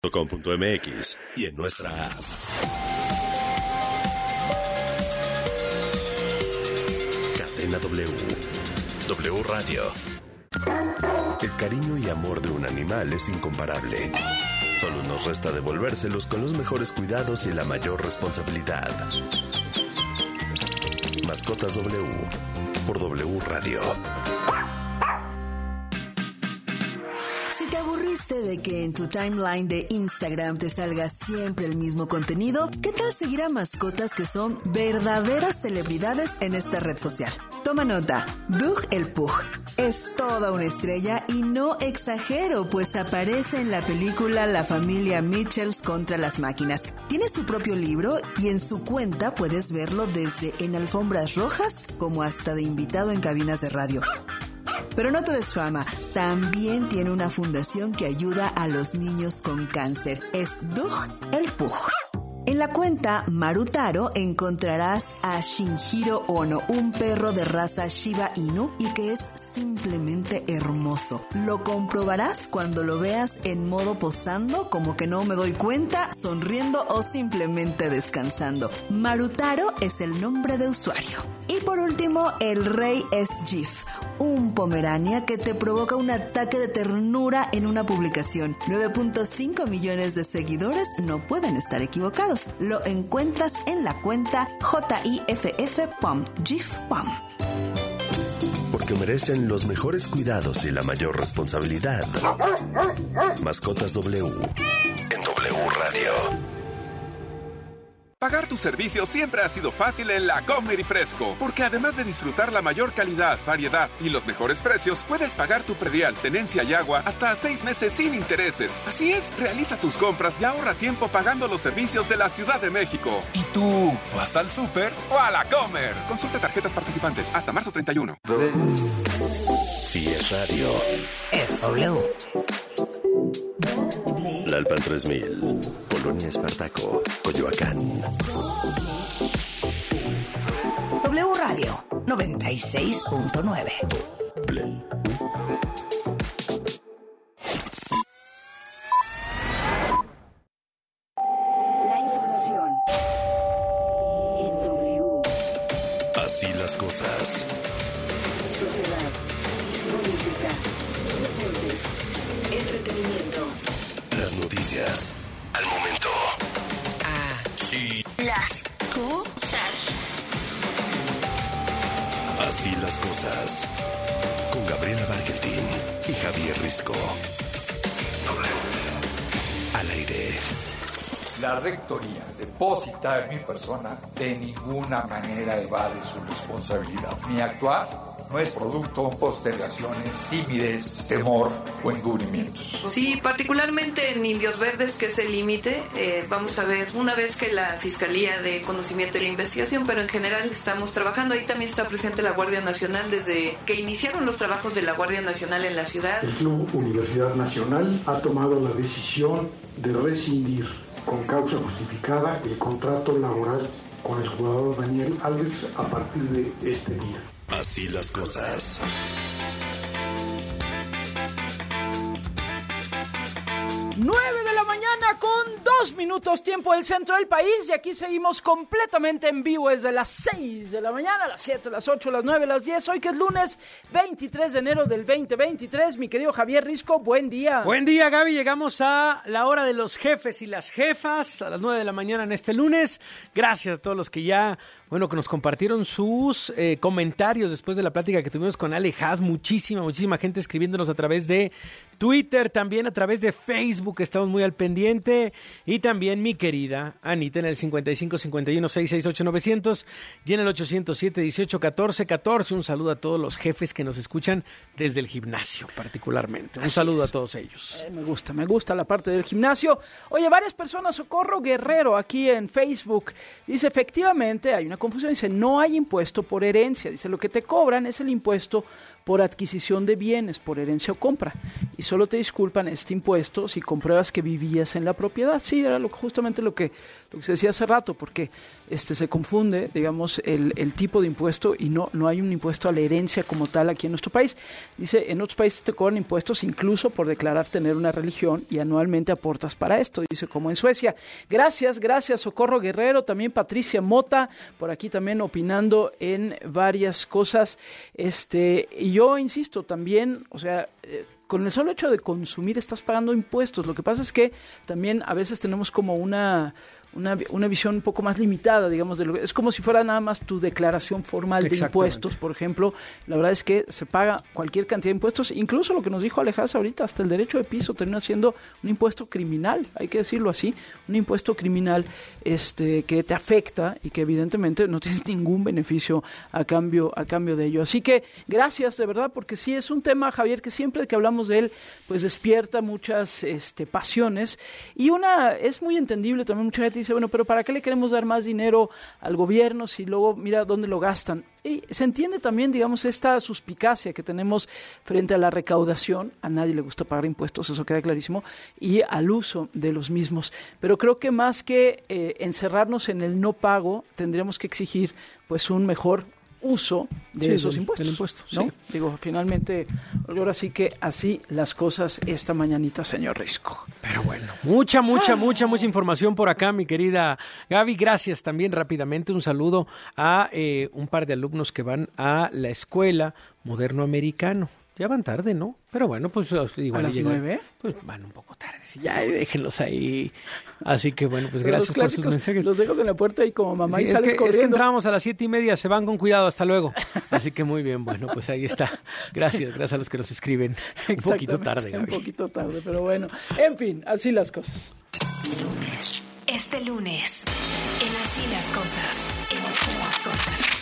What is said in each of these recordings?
.com.mx y en nuestra app. Cadena W. W Radio. El cariño y amor de un animal es incomparable. Solo nos resta devolvérselos con los mejores cuidados y la mayor responsabilidad. Mascotas W por W Radio. Si te aburriste de que en tu timeline de Instagram te salga siempre el mismo contenido, ¿qué tal seguir a mascotas que son verdaderas celebridades en esta red social? Toma nota, Doug el Pug es toda una estrella y no exagero, pues aparece en la película La familia Mitchells contra las máquinas. Tiene su propio libro y en su cuenta puedes verlo desde en alfombras rojas como hasta de invitado en cabinas de radio. Pero no todo es fama, también tiene una fundación que ayuda a los niños con cáncer. Es Doug el Pug. En la cuenta Marutaro encontrarás a Shinjiro Ono, un perro de raza Shiba Inu y que es simplemente hermoso. Lo comprobarás cuando lo veas en modo posando, como que no me doy cuenta, sonriendo o simplemente descansando. Marutaro es el nombre de usuario. Y por último, el rey es Jif, un pomerania que te provoca un ataque de ternura en una publicación. 9.5 millones de seguidores no pueden estar equivocados. Lo encuentras en la cuenta JIFF-POM, Jif-POM. Porque merecen los mejores cuidados y la mayor responsabilidad. Mascotas W en W Radio. Pagar tu servicio siempre ha sido fácil en La Comer y Fresco, porque además de disfrutar la mayor calidad, variedad y los mejores precios, puedes pagar tu predial, tenencia y agua hasta 6 meses sin intereses. Así es, realiza tus compras y ahorra tiempo pagando los servicios de la Ciudad de México. ¿Y tú, vas al súper o a La Comer? Consulta tarjetas participantes hasta marzo 31. Si es radio, Es W. Lalpan 3000, Polonia Espartaco, Coyoacán. W Radio 96.9. Play. La información en W. Así las cosas. Sociedad, política, deportes, entretenimiento. Las noticias al momento. Así. Las cosas. Así las cosas. Con Gabriela Bargentín y Javier Risco. Al aire. La rectoría deposita en mi persona de ninguna manera evade su responsabilidad. Mi actuar no es producto de postergaciones, timidez, temor o encubrimientos. Sí, particularmente en Indios Verdes, que es el límite, vamos a ver una vez que la Fiscalía dé conocimiento de la investigación, pero en general estamos trabajando. Ahí también está presente la Guardia Nacional desde que iniciaron los trabajos de la Guardia Nacional en la ciudad. El Club Universidad Nacional ha tomado la decisión de rescindir con causa justificada el contrato laboral con el jugador Daniel Alves a partir de este día. Así las cosas. 9 de la mañana con 2 minutos, tiempo del centro del país, y aquí seguimos completamente en vivo desde las 6 de la mañana, las 7, las 8, las 9, las 10, hoy que es lunes 23 de enero del 2023. Mi querido Javier Risco, buen día. Buen día, Gaby, llegamos a la hora de los jefes y las jefas, a las 9 de la mañana en este lunes. Gracias a todos los que ya, que nos compartieron sus comentarios después de la plática que tuvimos con Ale Haas. Muchísima gente escribiéndonos a través de Twitter, también a través de Facebook, estamos muy al pendiente, y también mi querida Anita en el 55 51 668 900 y en el 807 18 14 14. Un saludo a todos los jefes que nos escuchan desde el gimnasio particularmente. Un saludo a todos ellos. Me gusta la parte del gimnasio. Oye, varias personas, Socorro Guerrero aquí en Facebook, dice, efectivamente hay una confusión, dice, no hay impuesto por herencia, dice, lo que te cobran es el impuesto por adquisición de bienes, por herencia o compra, y solo te disculpan este impuesto si compruebas que vivías en la propiedad. Sí, era justamente lo que se decía hace rato, porque se confunde, digamos, el tipo de impuesto y no hay un impuesto a la herencia como tal aquí en nuestro país. Dice, en otros países te cobran impuestos incluso por declarar tener una religión y anualmente aportas para esto, dice, como en Suecia. Gracias, Socorro Guerrero, también Patricia Mota, por aquí también opinando en varias cosas. Y yo insisto también, o sea, con el solo hecho de consumir estás pagando impuestos. Lo que pasa es que también a veces tenemos como una visión un poco más limitada, digamos, es como si fuera nada más tu declaración formal de impuestos, por ejemplo. La verdad es que se paga cualquier cantidad de impuestos, incluso lo que nos dijo Alejandra ahorita, hasta el derecho de piso termina siendo un impuesto criminal, hay que decirlo así, un impuesto criminal que te afecta y que evidentemente no tienes ningún beneficio a cambio de ello. Así que gracias, de verdad, porque sí es un tema, Javier, que siempre que hablamos de él, pues despierta muchas pasiones, y es muy entendible también. Mucha gente dice, bueno, pero ¿para qué le queremos dar más dinero al gobierno si luego mira dónde lo gastan? Y se entiende también, digamos, esta suspicacia que tenemos frente a la recaudación. A nadie le gusta pagar impuestos, eso queda clarísimo, y al uso de los mismos. Pero creo que más que encerrarnos en el no pago, tendríamos que exigir pues un mejor uso de esos impuestos, del impuesto, ¿no? sí. Digo, finalmente, ahora sí que así las cosas esta mañanita, señor Risco. Pero bueno, mucha información por acá, mi querida Gaby. Gracias también rápidamente. Un saludo a un par de alumnos que van a la escuela Moderno Americano. Ya van tarde, ¿no? Pero bueno, pues igual ¿A las 9? Pues van un poco tarde. Sí, ya déjenlos ahí. Así que bueno, pues gracias por sus mensajes. Los dejas en la puerta y como mamá, sí, y sales corriendo. Es que entramos a las 7:30, se van con cuidado, hasta luego. Así que muy bien, bueno, pues ahí está. Gracias a los que nos escriben. Un poquito tarde, Gaby. Un poquito tarde, pero bueno. En fin, así las cosas. Este lunes, en Así las Cosas, en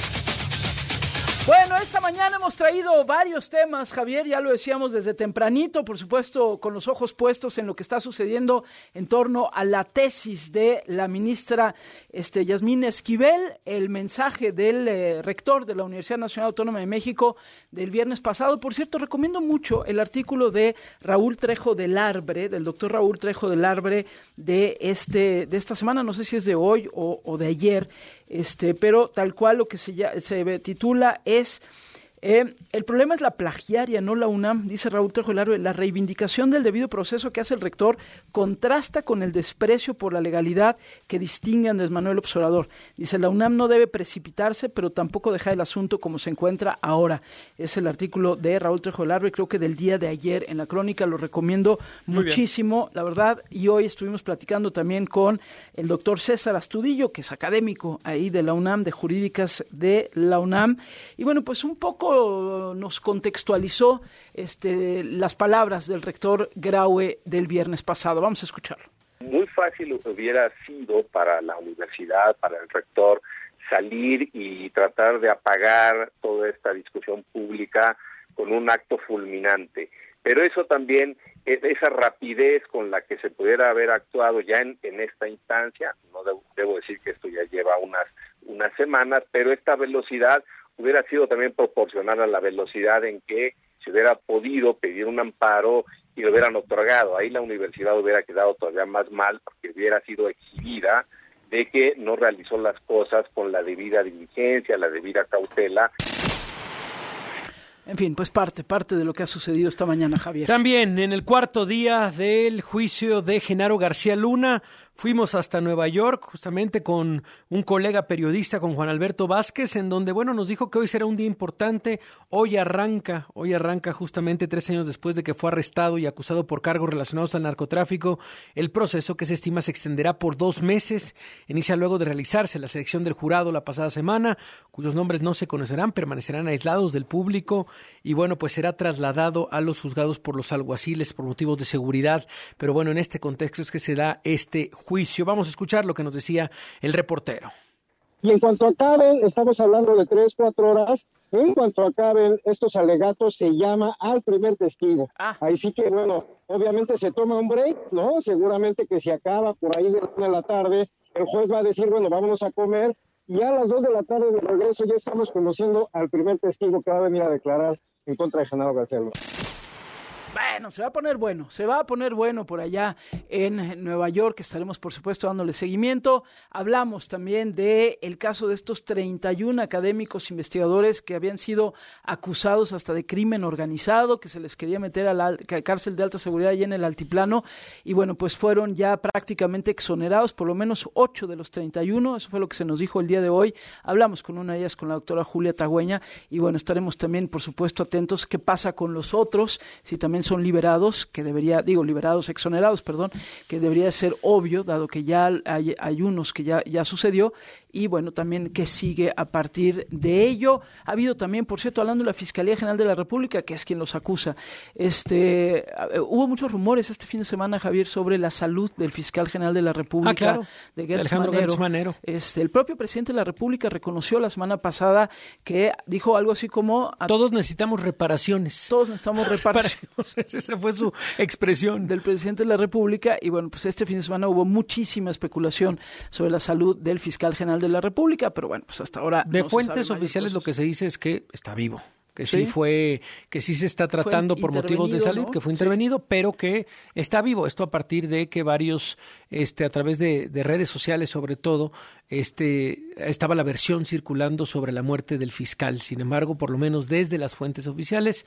Bueno, esta mañana hemos traído varios temas, Javier, ya lo decíamos desde tempranito, por supuesto, con los ojos puestos en lo que está sucediendo en torno a la tesis de la ministra Yasmín Esquivel, el mensaje del rector de la Universidad Nacional Autónoma de México del viernes pasado. Por cierto, recomiendo mucho el artículo de Raúl Trejo del Arbre, del doctor Raúl Trejo del Arbre, de esta semana, no sé si es de hoy o de ayer, pero tal cual lo que se titula es el problema es la plagiaria, no la UNAM, dice Raúl Trejo del Arbre. La reivindicación del debido proceso que hace el rector contrasta con el desprecio por la legalidad que distingue a Andrés Manuel López Obrador. Dice, la UNAM no debe precipitarse, pero tampoco dejar el asunto como se encuentra ahora. Es el artículo de Raúl Trejo del Arbre, creo que del día de ayer en la Crónica, lo recomiendo muchísimo, la verdad. Y hoy estuvimos platicando también con el doctor César Astudillo, que es académico ahí de la UNAM, de Jurídicas de la UNAM. Y bueno, pues un poco nos contextualizó las palabras del rector Graue del viernes pasado. Vamos a escucharlo. Muy fácil hubiera sido para la universidad, para el rector, salir y tratar de apagar toda esta discusión pública con un acto fulminante. Pero eso también, esa rapidez con la que se pudiera haber actuado ya en esta instancia, no debo decir que esto ya lleva unas semanas, pero esta velocidad hubiera sido también proporcional a la velocidad en que se hubiera podido pedir un amparo y lo hubieran otorgado. Ahí la universidad hubiera quedado todavía más mal porque hubiera sido exhibida de que no realizó las cosas con la debida diligencia, la debida cautela. En fin, pues parte de lo que ha sucedido esta mañana, Javier. También en el cuarto día del juicio de Genaro García Luna, fuimos hasta Nueva York, justamente con un colega periodista, con Juan Alberto Vázquez, en donde, bueno, nos dijo que hoy será un día importante. Hoy arranca justamente 3 años después de que fue arrestado y acusado por cargos relacionados al narcotráfico, el proceso que se estima se extenderá por 2 meses. Inicia luego de realizarse la selección del jurado la pasada semana, cuyos nombres no se conocerán, permanecerán aislados del público y, bueno, pues será trasladado a los juzgados por los alguaciles por motivos de seguridad. Pero bueno, en este contexto es que se da este juicio. Vamos a escuchar lo que nos decía el reportero. Y en cuanto acaben, estamos hablando de 3-4 horas, en cuanto acaben estos alegatos se llama al primer testigo. Ahí sí que, bueno, obviamente se toma un break, ¿no? Seguramente que si acaba por ahí de la tarde, el juez va a decir, bueno, vámonos a comer, y a las 2 de la tarde de regreso ya estamos conociendo al primer testigo que va a venir a declarar en contra de Genaro García Luna. Bueno, se va a poner bueno por allá en Nueva York. Estaremos, por supuesto, dándole seguimiento. Hablamos también del caso de estos 31 académicos investigadores que habían sido acusados hasta de crimen organizado, que se les quería meter a la cárcel de alta seguridad allá en el Altiplano, y bueno, pues fueron ya prácticamente exonerados, por lo menos 8 de los 31, eso fue lo que se nos dijo el día de hoy. Hablamos con una de ellas, con la doctora Julia Tagüeña, y bueno, estaremos también, por supuesto, atentos qué pasa con los otros, si también son liberados, exonerados, que debería ser obvio, dado que ya hay unos que ya sucedió, y bueno, también qué sigue a partir de ello. Ha habido también, por cierto, hablando de la Fiscalía General de la República, que es quien los acusa, hubo muchos rumores este fin de semana, Javier, sobre la salud del fiscal general de la República, de Gertz Manero. El propio presidente de la República reconoció la semana pasada que dijo algo así como... Todos necesitamos reparaciones. Esa fue su expresión. Del presidente de la República. Y bueno, pues este fin de semana hubo muchísima especulación sobre la salud del fiscal general de la República, pero bueno, pues hasta ahora... De fuentes oficiales lo que se dice es que está vivo. Que sí se está tratando por motivos de salud, ¿no? Que fue intervenido, pero que está vivo. Esto a partir de que varios, a través de redes sociales sobre todo, estaba la versión circulando sobre la muerte del fiscal. Sin embargo, por lo menos desde las fuentes oficiales,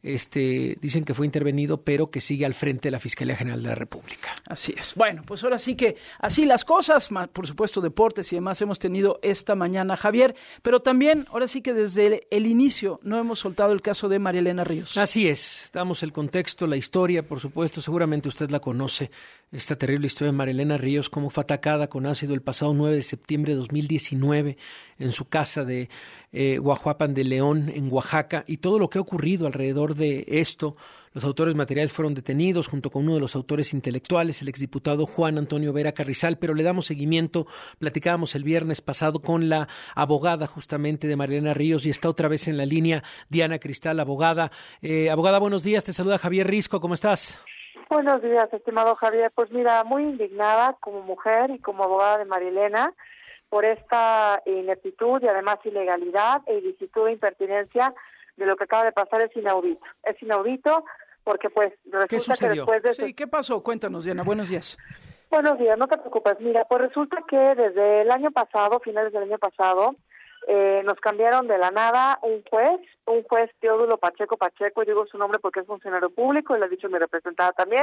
dicen que fue intervenido, pero que sigue al frente de la Fiscalía General de la República. Así es. Bueno, pues ahora sí que así las cosas, por supuesto deportes y demás hemos tenido esta mañana, Javier, pero también ahora sí que desde el inicio no hemos soltado el caso de María Elena Ríos. Así es, damos el contexto, la historia, por supuesto, seguramente usted la conoce, esta terrible historia de María Elena Ríos, cómo fue atacada con ácido el pasado 9 de septiembre de 2019 en su casa de Guajuapan de León, en Oaxaca, y todo lo que ha ocurrido alrededor de esto. Los autores materiales fueron detenidos junto con uno de los autores intelectuales, el exdiputado Juan Antonio Vera Carrizal, pero le damos seguimiento. Platicábamos el viernes pasado con la abogada justamente de María Elena Ríos y está otra vez en la línea Diana Cristal, abogada. Abogada, buenos días, te saluda Javier Risco, ¿cómo estás? Buenos días, estimado Javier. Pues mira, muy indignada como mujer y como abogada de María Elena por esta ineptitud y además ilegalidad e ilicitud e impertinencia de lo que acaba de pasar. Es inaudito. Es inaudito porque pues resulta ¿Qué sucedió? Que después de... Sí, ¿qué pasó? Cuéntanos, Diana. Buenos días. Buenos días, no te preocupes. Mira, pues resulta que desde el año pasado, finales del año pasado, nos cambiaron de la nada un juez Teodulo Pacheco, y digo su nombre porque es funcionario público, y lo ha dicho mi representada también,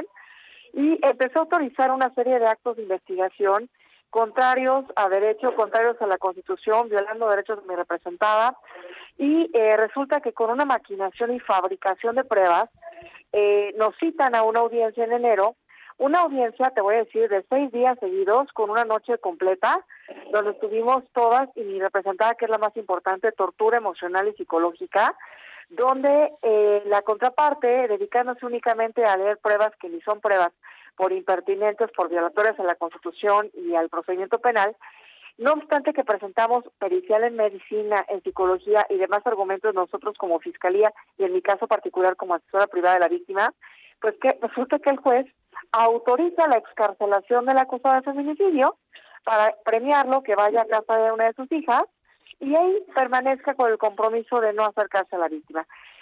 y empezó a autorizar una serie de actos de investigación contrarios a derecho, contrarios a la Constitución, violando derechos de mi representada, y resulta que con una maquinación y fabricación de pruebas, nos citan a una audiencia en enero, una audiencia, te voy a decir, de 6 días seguidos, con una noche completa, donde estuvimos todas, y mi representada, que es la más importante, tortura emocional y psicológica, donde la contraparte, dedicándose únicamente a leer pruebas que ni son pruebas, por impertinentes, por violatorias a la Constitución y al procedimiento penal, no obstante que presentamos pericial en medicina, en psicología y demás argumentos nosotros como Fiscalía, y en mi caso particular como asesora privada de la víctima, pues que resulta que el juez autoriza la excarcelación del acusado de feminicidio para premiarlo, que vaya a casa de una de sus hijas y ahí permanezca con el compromiso de no acercarse a la víctima.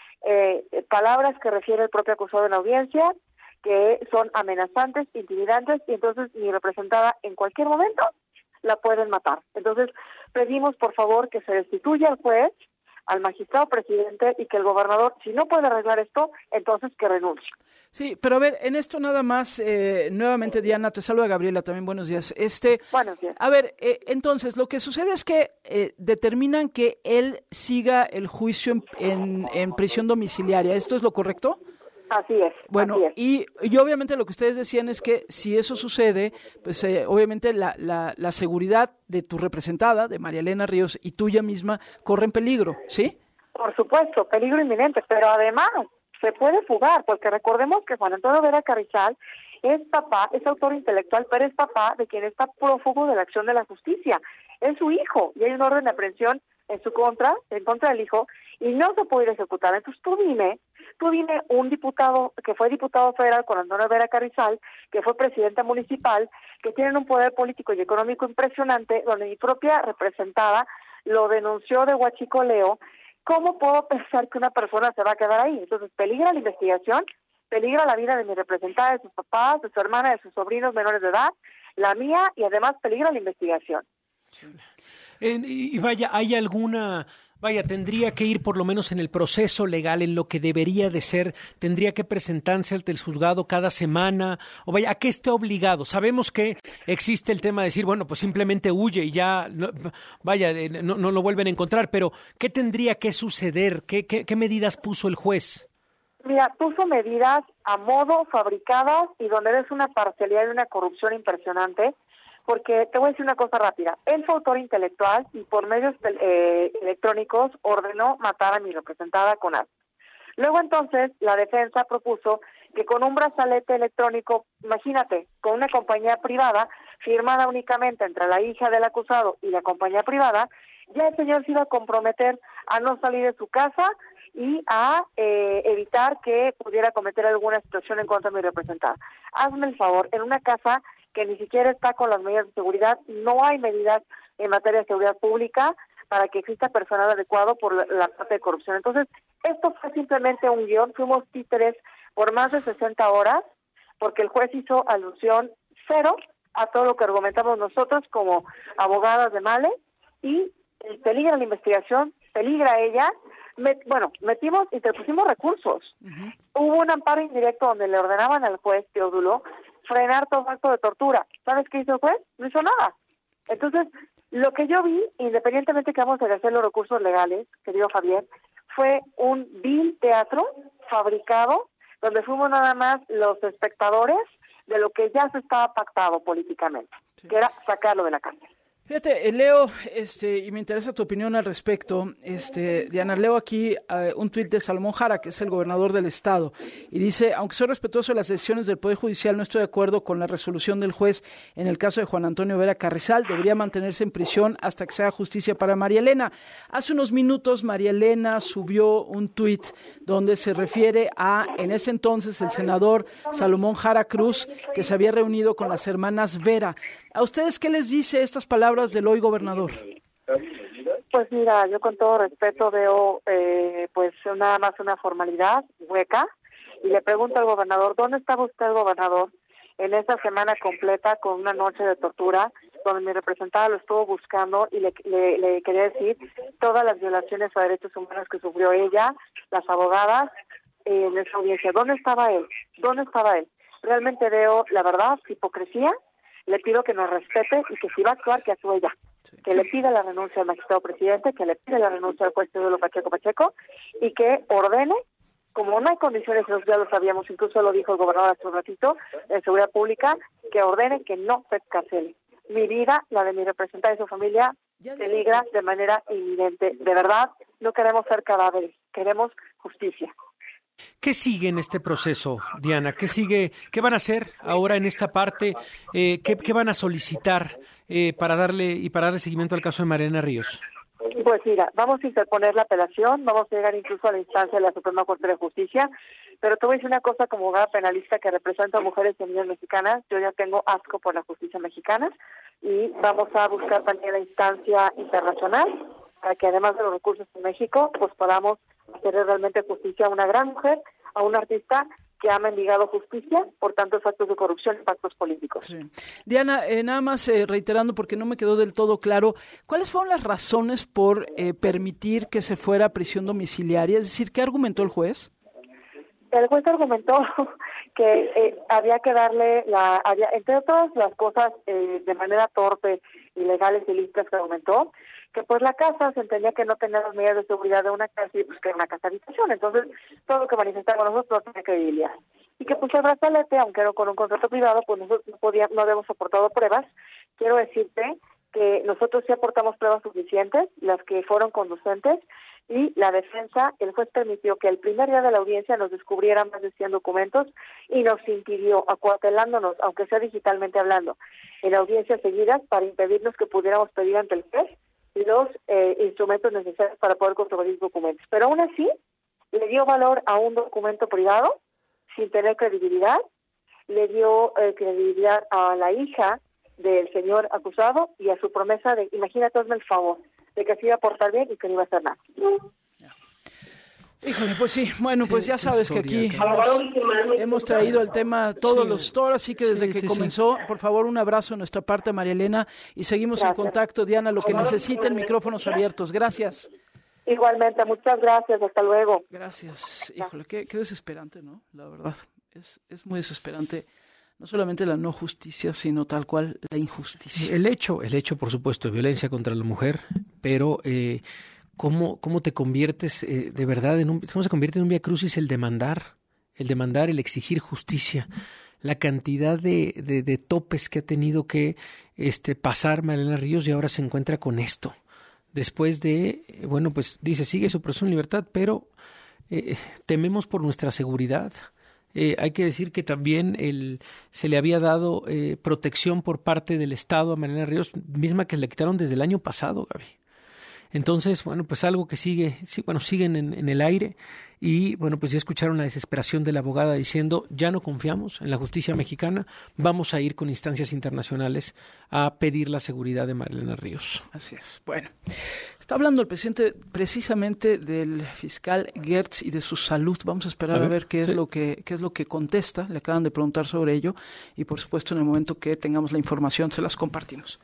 Palabras que refiere el propio acusado en la audiencia, que son amenazantes, intimidantes, y entonces mi representada en cualquier momento la pueden matar. Entonces pedimos por favor que se destituya al juez, al magistrado presidente, y que el gobernador, si no puede arreglar esto, entonces que renuncie. Sí, pero a ver, en esto nada más, nuevamente Diana, te saluda Gabriela también, buenos días. Buenos días. A ver, entonces, lo que sucede es que determinan que él siga el juicio en prisión domiciliaria, ¿esto es lo correcto? Así es. Bueno, así es. Y obviamente lo que ustedes decían es que si eso sucede, pues obviamente la seguridad de tu representada, de María Elena Ríos, y tuya misma, corren peligro, ¿sí? Por supuesto, peligro inminente, pero además se puede fugar, porque recordemos que Juan Antonio Vera Carrizal es papá, es autor intelectual, pero es papá de quien está prófugo de la acción de la justicia. Es su hijo, y hay un orden de aprehensión en contra del hijo, y no se puede ejecutar. Entonces tú dime un diputado que fue diputado federal con Antonio Vera Carrizal, que fue presidenta municipal, que tienen un poder político y económico impresionante, donde mi propia representada lo denunció de huachicoleo. ¿Cómo puedo pensar que una persona se va a quedar ahí? Entonces peligra la investigación, peligra la vida de mi representada, de sus papás, de su hermana, de sus sobrinos menores de edad, la mía, y además peligra la investigación. Y vaya, ¿hay alguna... Vaya, tendría que ir por lo menos en el proceso legal, en lo que debería de ser, tendría que presentarse ante el juzgado cada semana, o vaya, ¿a qué esté obligado? Sabemos que existe el tema de decir, bueno, pues simplemente huye y ya, no lo vuelven a encontrar, pero ¿qué tendría que suceder? ¿Qué medidas puso el juez? Mira, puso medidas a modo, fabricadas, y donde ves una parcialidad y una corrupción impresionante, porque te voy a decir una cosa rápida. Él fue autor intelectual y por medios electrónicos ordenó matar a mi representada con armas. Luego entonces la defensa propuso que con un brazalete electrónico, imagínate, con una compañía privada firmada únicamente entre la hija del acusado y la compañía privada, ya el señor se iba a comprometer a no salir de su casa y a evitar que pudiera cometer alguna situación en contra de mi representada. Hazme el favor, en una casa que ni siquiera está con las medidas de seguridad, no hay medidas en materia de seguridad pública para que exista personal adecuado por la parte de corrupción. Entonces, esto fue simplemente un guión, fuimos títeres por más de 60 horas, porque el juez hizo alusión cero a todo lo que argumentamos nosotros como abogadas de Male, y peligra la investigación, peligra ella. Interpusimos recursos. Hubo un amparo indirecto donde le ordenaban al juez Teodulo frenar todo acto de tortura. ¿Sabes qué hizo el juez? No hizo nada. Entonces, lo que yo vi, independientemente que vamos a ejercer los recursos legales, querido Javier, fue un vil teatro fabricado, donde fuimos nada más los espectadores de lo que ya se estaba pactado políticamente, que era sacarlo de la cárcel. Fíjate, Leo, y me interesa tu opinión al respecto. Diana, leo aquí un tuit de Salomón Jara, que es el gobernador del estado, y dice: aunque soy respetuoso de las decisiones del Poder Judicial, no estoy de acuerdo con la resolución del juez en el caso de Juan Antonio Vera Carrizal. Debería mantenerse en prisión hasta que se haga justicia para María Elena. Hace unos minutos María Elena subió un tuit donde se refiere a, en ese entonces, el senador Salomón Jara Cruz, que se había reunido con las hermanas Vera. ¿A ustedes qué les dice estas palabras del hoy gobernador? Pues mira, yo con todo respeto veo pues nada más una formalidad hueca, y le pregunto al gobernador: ¿dónde estaba usted, gobernador, en esta semana completa con una noche de tortura donde mi representada lo estuvo buscando y le quería decir todas las violaciones a derechos humanos que sufrió ella, las abogadas, en esa audiencia? ¿Dónde estaba él? ¿Dónde estaba él? Realmente veo, la verdad, hipocresía. Le pido que nos respete y que si va a actuar, que actúe ya. Que le pida la renuncia al magistrado presidente, que le pida la renuncia al juez Teodulo Pacheco y que ordene, como no hay condiciones, ya lo sabíamos, incluso lo dijo el gobernador hace un ratito, en seguridad pública, que ordene que no se escarcele. Mi vida, la de mi representante y su familia, peligra de manera inminente. De verdad, no queremos ser cadáveres, queremos justicia. ¿Qué sigue en este proceso, Diana? ¿Qué sigue? ¿Qué van a hacer ahora en esta parte? ¿Qué van a solicitar para darle seguimiento al caso de María Elena Ríos? Pues mira, vamos a interponer la apelación, vamos a llegar incluso a la instancia de la Suprema Corte de Justicia, pero te voy a decir una cosa: como abogada penalista que representa a mujeres y niñas mexicanas, yo ya tengo asco por la justicia mexicana, y vamos a buscar también la instancia internacional para que, además de los recursos en México, pues podamos hacer realmente justicia a una gran mujer, a un artista que ha mendigado justicia por tantos actos de corrupción y pactos políticos. Sí. Diana, nada más reiterando, porque no me quedó del todo claro, ¿cuáles fueron las razones por permitir que se fuera a prisión domiciliaria? Es decir, ¿qué argumentó el juez? El juez argumentó que había que darle entre otras las cosas de manera torpe, ilegales y ilícitas que argumentó, que pues la casa se entendía que no tenía las medidas de seguridad de una casa, y pues que era una casa habitación, entonces todo lo que manifestamos nosotros no tenía credibilidad, y que pues el brazalete, aunque era con un contrato privado, pues nosotros no habíamos aportado pruebas. Quiero decirte que nosotros sí aportamos pruebas suficientes, las que fueron conducentes, y la defensa, el juez permitió que el primer día de la audiencia nos descubrieran más de 100 documentos y nos impidió, acuartelándonos, aunque sea digitalmente hablando, en audiencias seguidas para impedirnos que pudiéramos pedir ante el juez los instrumentos necesarios para poder controvertir documentos. Pero aún así, le dio valor a un documento privado sin tener credibilidad, le dio credibilidad a la hija del señor acusado y a su promesa de, imagínate, hazme el favor, de que se iba a portar bien y que no iba a hacer nada. Híjole, pues sí, bueno, pues ya sabes que aquí hemos traído el tema todos así que desde que comenzó, por favor, un abrazo de nuestra parte, María Elena, y seguimos en contacto, Diana, lo que necesiten, micrófonos abiertos. Gracias. Igualmente, muchas gracias, hasta luego. Gracias. Híjole, qué desesperante, ¿no? La verdad, es muy desesperante. No solamente la no justicia, sino tal cual la injusticia. El hecho, por supuesto, de violencia contra la mujer, pero ¿cómo te conviertes de verdad cómo se convierte en un viacrucis el demandar, el exigir justicia? La cantidad de topes que ha tenido que pasar María Ríos y ahora se encuentra con esto. Después de, pues dice, sigue su proceso en libertad, pero tememos por nuestra seguridad. Hay que decir que también se le había dado protección por parte del Estado a María Ríos, misma que le quitaron desde el año pasado, Gaby. Entonces, pues algo que siguen en el aire y, pues ya escucharon la desesperación de la abogada diciendo, ya no confiamos en la justicia mexicana, vamos a ir con instancias internacionales a pedir la seguridad de María Ríos. Así es. Bueno, está hablando el presidente precisamente del fiscal Gertz y de su salud. Vamos a esperar a ver qué es lo que contesta. Le acaban de preguntar sobre ello y, por supuesto, en el momento que tengamos la información, se las compartimos.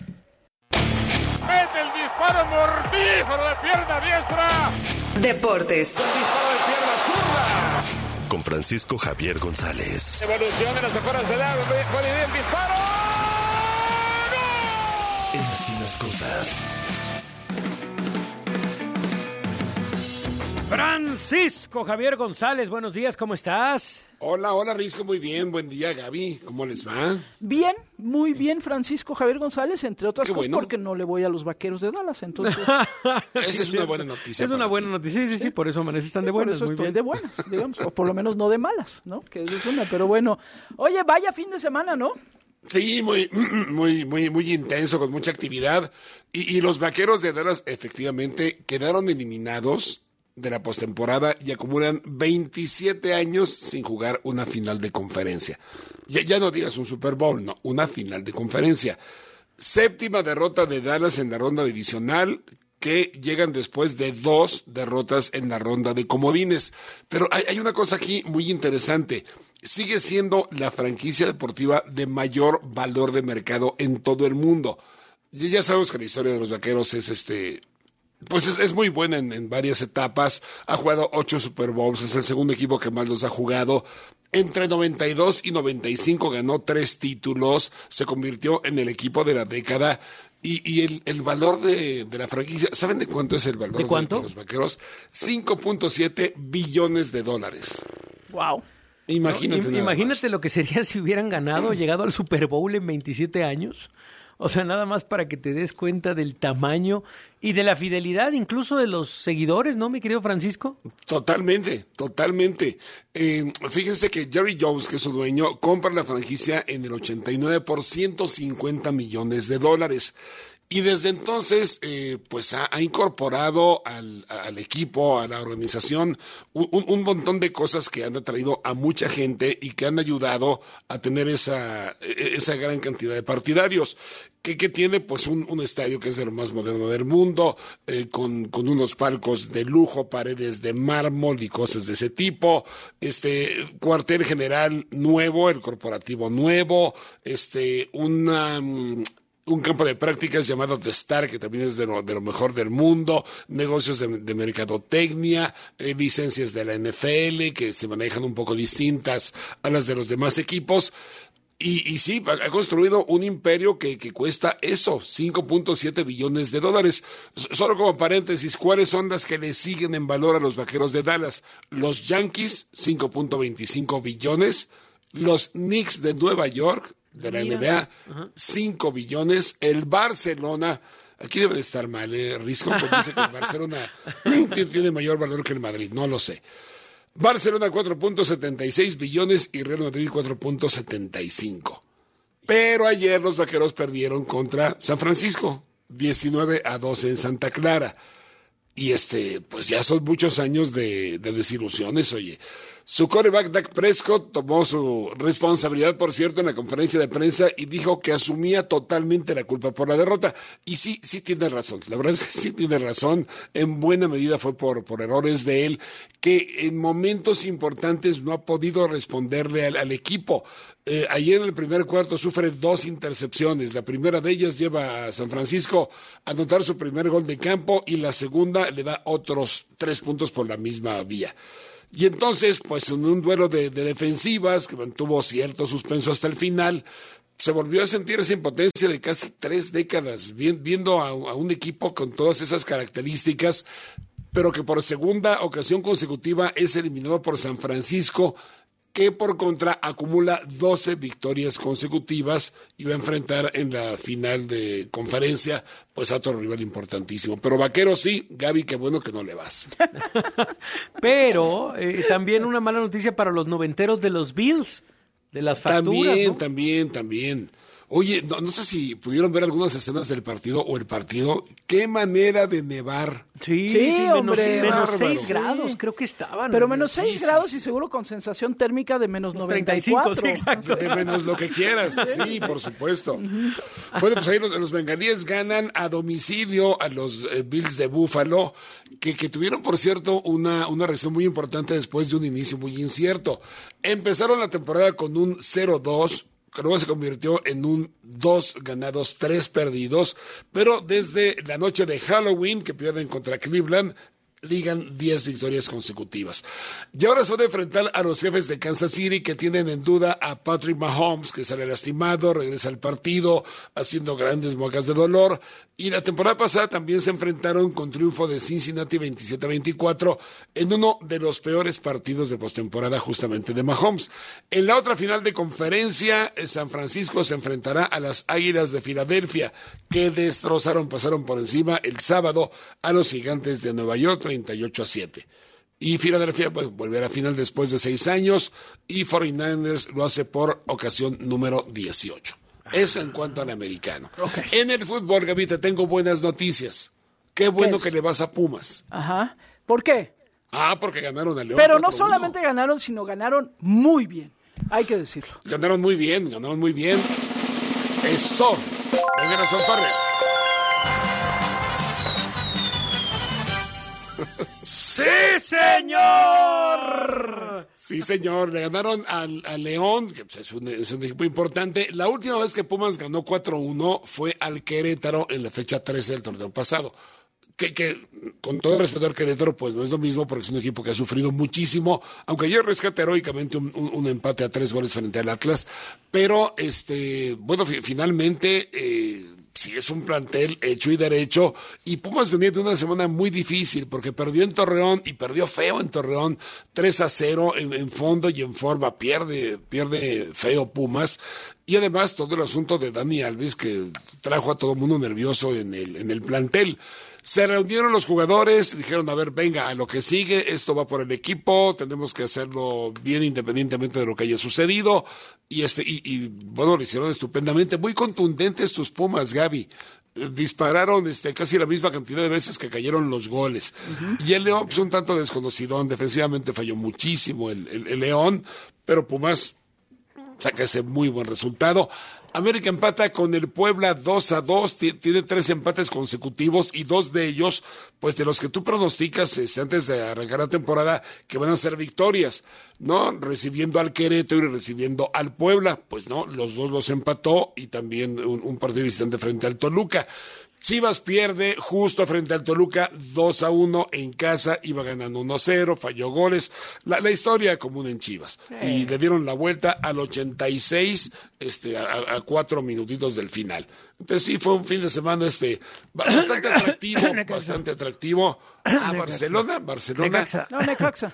Mete el disparo mortífero de pierna diestra. Deportes. El disparo de pierna zurda. Con Francisco Javier González. Evolución de las afueras del lado. Puede ir el disparo. En Así las Cosas. Francisco Javier González, buenos días, ¿cómo estás? Hola, Risco, muy bien, buen día, Gaby, ¿cómo les va? Bien, muy bien, Francisco Javier González, entre otras cosas, porque no le voy a los Vaqueros de Dallas, entonces... Esa es una buena noticia. Es una buena noticia, sí, por eso amaneces tan de buenas. Por eso estoy de buenas, digamos, o por lo menos no de malas, ¿no? Que es una, pero bueno. Oye, vaya fin de semana, ¿no? Sí, muy intenso, con mucha actividad, y los Vaqueros de Dallas efectivamente quedaron eliminados de la postemporada y acumulan 27 años sin jugar una final de conferencia. Ya no digas un Super Bowl, no, una final de conferencia. 7ª derrota de Dallas en la ronda divisional, que llegan después de 2 derrotas en la ronda de comodines. Pero hay una cosa aquí muy interesante. Sigue siendo la franquicia deportiva de mayor valor de mercado en todo el mundo. Ya sabemos que la historia de los Vaqueros es pues es muy buena en varias etapas. Ha jugado 8 Super Bowls, es el segundo equipo que más los ha jugado. Entre 92 y 95 ganó 3 títulos, se convirtió en el equipo de la década. Y el valor de la franquicia, ¿saben de cuánto es el valor de los Vaqueros? $5.7 billones. Wow. Imagínate lo que sería si hubieran llegado al Super Bowl en 27 años. O sea, nada más para que te des cuenta del tamaño y de la fidelidad incluso de los seguidores, ¿no, mi querido Francisco? Totalmente. Fíjense que Jerry Jones, que es su dueño, compra la franquicia en el 89 por $150 millones. Y desde entonces, pues ha incorporado al equipo, a la organización, un montón de cosas que han atraído a mucha gente y que han ayudado a tener esa gran cantidad de partidarios. Que tiene pues un estadio que es de lo más moderno del mundo, con unos palcos de lujo, paredes de mármol y cosas de ese tipo, cuartel general nuevo, el corporativo nuevo, un campo de prácticas llamado The Star, que también es de lo mejor del mundo, negocios de mercadotecnia, licencias de la NFL, que se manejan un poco distintas a las de los demás equipos. Y sí, ha construido un imperio que cuesta eso, $5.7 billones. Solo como paréntesis, ¿cuáles son las que le siguen en valor a los Vaqueros de Dallas? Los Yankees, 5.25 billones. Los Knicks de Nueva York, de la NBA, 5 billones. El Barcelona, aquí debe de estar mal, Risco, porque dice que el Barcelona tiene mayor valor que el Madrid, no lo sé. Barcelona 4.76 billones y Real Madrid 4.75. Pero ayer los Vaqueros perdieron contra San Francisco, 19-12 en Santa Clara. Y pues ya son muchos años de desilusiones, oye. Su quarterback Dak Prescott tomó su responsabilidad, por cierto, en la conferencia de prensa y dijo que asumía totalmente la culpa por la derrota. Y sí tiene razón. La verdad es que sí tiene razón. En buena medida fue por errores de él, que en momentos importantes no ha podido responderle al equipo. Ayer en el primer cuarto sufre 2 intercepciones. La primera de ellas lleva a San Francisco a anotar su primer gol de campo y la segunda le da otros 3 puntos por la misma vía. Y entonces, pues en un duelo de defensivas que mantuvo cierto suspenso hasta el final, se volvió a sentir esa impotencia de casi 3 décadas, viendo a un equipo con todas esas características, pero que por segunda ocasión consecutiva es eliminado por San Francisco, que por contra acumula 12 victorias consecutivas y va a enfrentar en la final de conferencia pues a otro rival importantísimo. Pero Vaquero sí, Gaby, qué bueno que no le vas. Pero también una mala noticia para los noventeros de los Bills, de las facturas, También. Oye, no sé si pudieron ver algunas escenas del partido o el partido. ¡Qué manera de nevar! Sí, hombre. Menos 6 grados, creo que estaban. Pero menos 6 grados y seguro con sensación térmica de menos 94. 35, sí, exacto. De menos lo que quieras, sí, por supuesto. Bueno, pues ahí los bengalíes ganan a domicilio a los Bills de Buffalo, que tuvieron, por cierto, una reacción muy importante después de un inicio muy incierto. Empezaron la temporada con un 0-2, que luego se convirtió en un 2 ganados, 3 perdidos, pero desde la noche de Halloween, que pierden contra Cleveland, ligan 10 victorias consecutivas. Y ahora se van a enfrentar a los Jefes de Kansas City, que tienen en duda a Patrick Mahomes, que sale lastimado, regresa al partido, haciendo grandes muecas de dolor. Y la temporada pasada también se enfrentaron con triunfo de Cincinnati 27-24 en uno de los peores partidos de postemporada justamente de Mahomes. En la otra final de conferencia, San Francisco se enfrentará a las Águilas de Filadelfia, que pasaron por encima el sábado a los Gigantes de Nueva York 38-7. Y Filadelfia vuelve a la final después de 6 años y 49ers lo hace por ocasión número 18. Eso en cuanto al americano. Okay. En el fútbol, Gaby, te tengo buenas noticias. Qué bueno que le vas a Pumas. Ajá. ¿Por qué? Porque ganaron a León. Pero no solamente ganaron, sino ganaron muy bien. Hay que decirlo. Ganaron muy bien. Eso. Vengan a fanfarrias. ¡Sí, señor! Sí, señor. Le ganaron al León, que pues, es un equipo importante. La última vez que Pumas ganó 4-1 fue al Querétaro en la fecha 13 del torneo pasado. Que con todo respeto al Querétaro, pues no es lo mismo porque es un equipo que ha sufrido muchísimo, aunque ayer rescata heroicamente un empate a 3 goles frente al Atlas. Pero, finalmente... sí, es un plantel hecho y derecho, y Pumas venía de una semana muy difícil porque perdió en Torreón y perdió feo en Torreón, 3-0 en fondo y en forma, pierde feo Pumas, y además todo el asunto de Dani Alves que trajo a todo el mundo nervioso en el plantel. Se reunieron los jugadores y dijeron, a ver, venga, a lo que sigue, esto va por el equipo, tenemos que hacerlo bien independientemente de lo que haya sucedido. Y bueno, lo hicieron estupendamente, muy contundentes tus Pumas, Gaby. Dispararon casi la misma cantidad de veces que cayeron los goles. Uh-huh. Y el León, pues un tanto desconocido, defensivamente falló muchísimo el León, pero Pumas saca ese muy buen resultado. América empata con el Puebla 2-2, tiene 3 empates consecutivos y 2 de ellos, pues de los que tú pronosticas antes de arrancar la temporada, que van a ser victorias, ¿no? Recibiendo al Querétaro y recibiendo al Puebla, pues no, los 2 los empató y también un partido distante frente al Toluca. Chivas pierde justo frente al Toluca 2-1 en casa, iba ganando 1-0, falló goles, la historia común en Chivas. Y le dieron la vuelta al 86, a 4 minutitos del final. Entonces sí, fue un fin de semana bastante atractivo. Barcelona. Necaxa. No, Necaxa.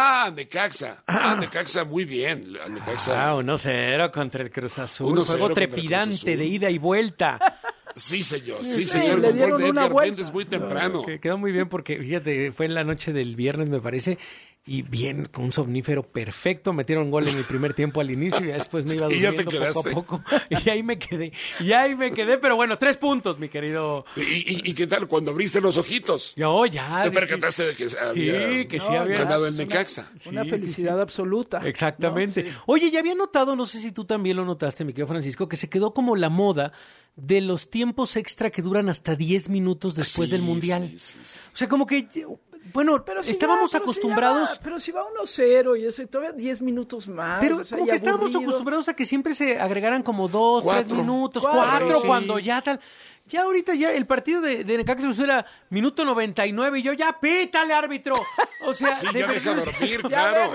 Necaxa, muy bien. Necaxa. 1-0 contra el Cruz Azul. Un juego trepidante de ida y vuelta. Sí, señor. Le dieron una vuelta. Méndez muy temprano. Quedó muy bien porque, fíjate, fue en la noche del viernes, me parece, Y bien, con un somnífero perfecto, metieron gol en el primer tiempo al inicio y después me iba durmiendo poco a poco. Y ahí me quedé, pero bueno, 3 puntos, mi querido. ¿Y qué tal cuando abriste los ojitos? Yo ya. ¿Te percataste de que había ganado el Necaxa? Una felicidad absoluta. Exactamente. ¿No? Sí. Oye, ya había notado, no sé si tú también lo notaste, mi querido Francisco, que se quedó como la moda de los tiempos extra que duran hasta 10 minutos después del Mundial. Sí. O sea, como que... Bueno, pero si estábamos acostumbrados... pero si va 1-0 y eso, y todavía 10 minutos más. Pero como que estábamos acostumbrados a que siempre se agregaran como 2, 3 minutos, 4 cuando ya tal... Ya ahorita el partido de Necaxa era minuto 99 y yo ya pítale, árbitro. O sea, sí, ya deja dormir, claro.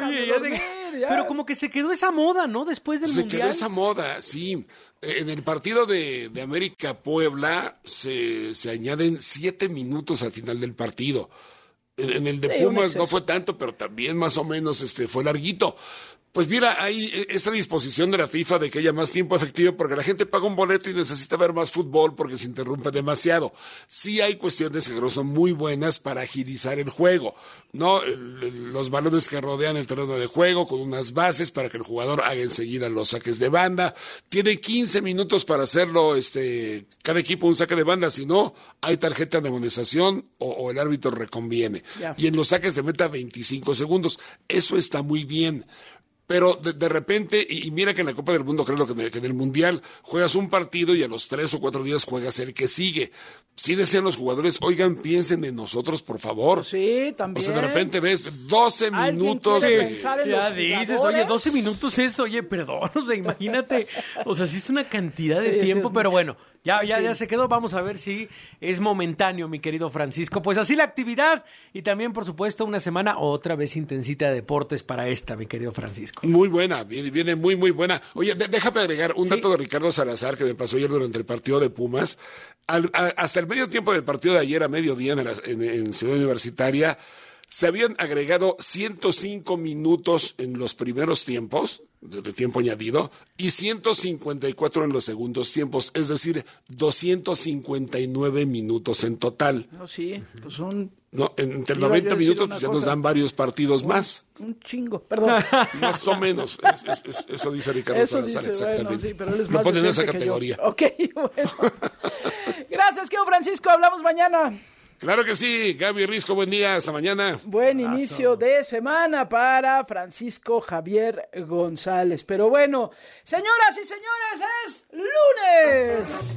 Pero como que se quedó esa moda, ¿no? Después del Mundial. Se quedó esa moda, sí. En el partido de América Puebla se añaden 7 minutos al final del partido. En el de Pumas no fue tanto, pero también más o menos fue larguito. Pues mira, hay esa disposición de la FIFA de que haya más tiempo efectivo porque la gente paga un boleto y necesita ver más fútbol porque se interrumpe demasiado. Sí hay cuestiones que son muy buenas para agilizar el juego, ¿no? Los balones que rodean el terreno de juego con unas bases para que el jugador haga enseguida los saques de banda. Tiene 15 minutos para hacerlo, cada equipo un saque de banda, si no, hay tarjeta de amonestación o el árbitro reconviene. Yeah. Y en los saques de meta 25 segundos. Eso está muy bien. Pero de repente, y mira que en la Copa del Mundo, creo que en el Mundial juegas un partido y a los 3 o 4 días juegas el que sigue. Sí decían los jugadores, oigan, piensen en nosotros, por favor. Sí, también. O sea, de repente ves 12 minutos ya dices, oye, 12 minutos es, oye, perdón, o sea, imagínate. O sea, sí es una cantidad de tiempo, pero bueno, ya se quedó. Vamos a ver si es momentáneo, mi querido Francisco. Pues así la actividad y también, por supuesto, una semana otra vez intensita de deportes para mi querido Francisco. Muy buena, viene muy, muy buena. Oye, déjame agregar un dato de Ricardo Salazar que me pasó ayer durante el partido de Pumas. Hasta el medio tiempo del partido de ayer a mediodía en Ciudad Universitaria, se habían agregado 105 minutos en los primeros tiempos, de tiempo añadido, y 154 en los segundos tiempos, es decir, 259 minutos en total. No, sí, pues son... No, entre 90 minutos pues ya nos dan varios partidos más. Un chingo, perdón. Más o menos, eso dice Ricardo Salazar, exactamente. Bueno, sí, pero él es lo más ponen en esa categoría. Ok, bueno. Gracias, Keo Francisco, hablamos mañana. Claro que sí, Gaby Risco, buen día, hasta mañana. Buen inicio de semana para Francisco Javier González. Pero bueno, señoras y señores, es lunes.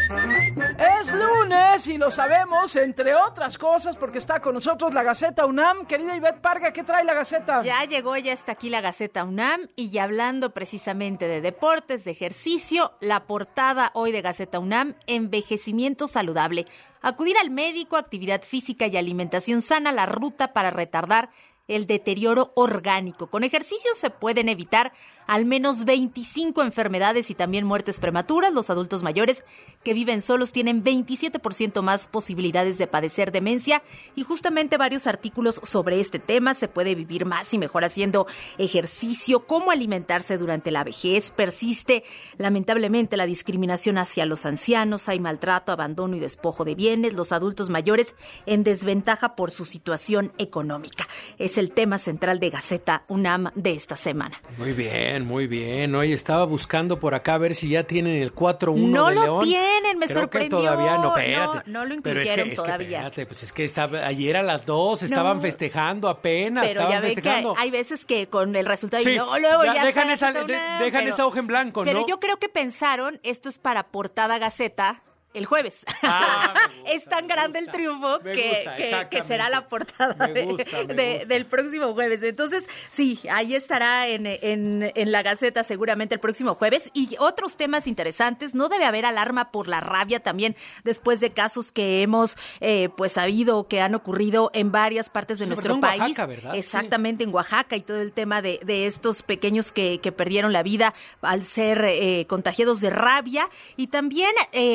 Es lunes y lo sabemos, entre otras cosas, porque está con nosotros la Gaceta UNAM. Querida Ivette Parga, ¿qué trae la Gaceta? Ya llegó, ya está aquí la Gaceta UNAM y ya hablando precisamente de deportes, de ejercicio, la portada hoy de Gaceta UNAM, envejecimiento saludable. Acudir al médico, actividad física y alimentación sana, la ruta para retardar el deterioro orgánico. Con ejercicio se pueden evitar al menos 25 enfermedades y también muertes prematuras. Los adultos mayores que viven solos tienen 27% más posibilidades de padecer demencia y justamente varios artículos sobre este tema. Se puede vivir más y mejor haciendo ejercicio. Cómo alimentarse durante la vejez. Persiste lamentablemente la discriminación hacia los ancianos. Hay maltrato, abandono y despojo de bienes. Los adultos mayores en desventaja por su situación económica. Es el tema central de Gaceta UNAM de esta semana. Muy bien. Muy bien. Hoy estaba buscando por acá a ver si ya tienen el 4-1 no de León. No lo tienen, me Creo sorprendió. Que todavía no, espérate. No lo incluyeron todavía. Espérate, pues es que ayer a las 2 estaban festejando apenas. Pero ya ven festejando. Que hay veces que con el resultado y luego ya dejan esa hoja en blanco, ¿no? Pero yo creo que pensaron, esto es para portada Gaceta el jueves. Es tan grande el triunfo que será la portada del próximo jueves. Entonces, sí, ahí estará en la Gaceta seguramente el próximo jueves. Y otros temas interesantes. No debe haber alarma por la rabia también después de casos que hemos sabido que han ocurrido en varias partes de nuestro país. En Oaxaca, ¿verdad? Exactamente, en Oaxaca y todo el tema de estos pequeños que perdieron la vida al ser contagiados de rabia. Y también las efemérides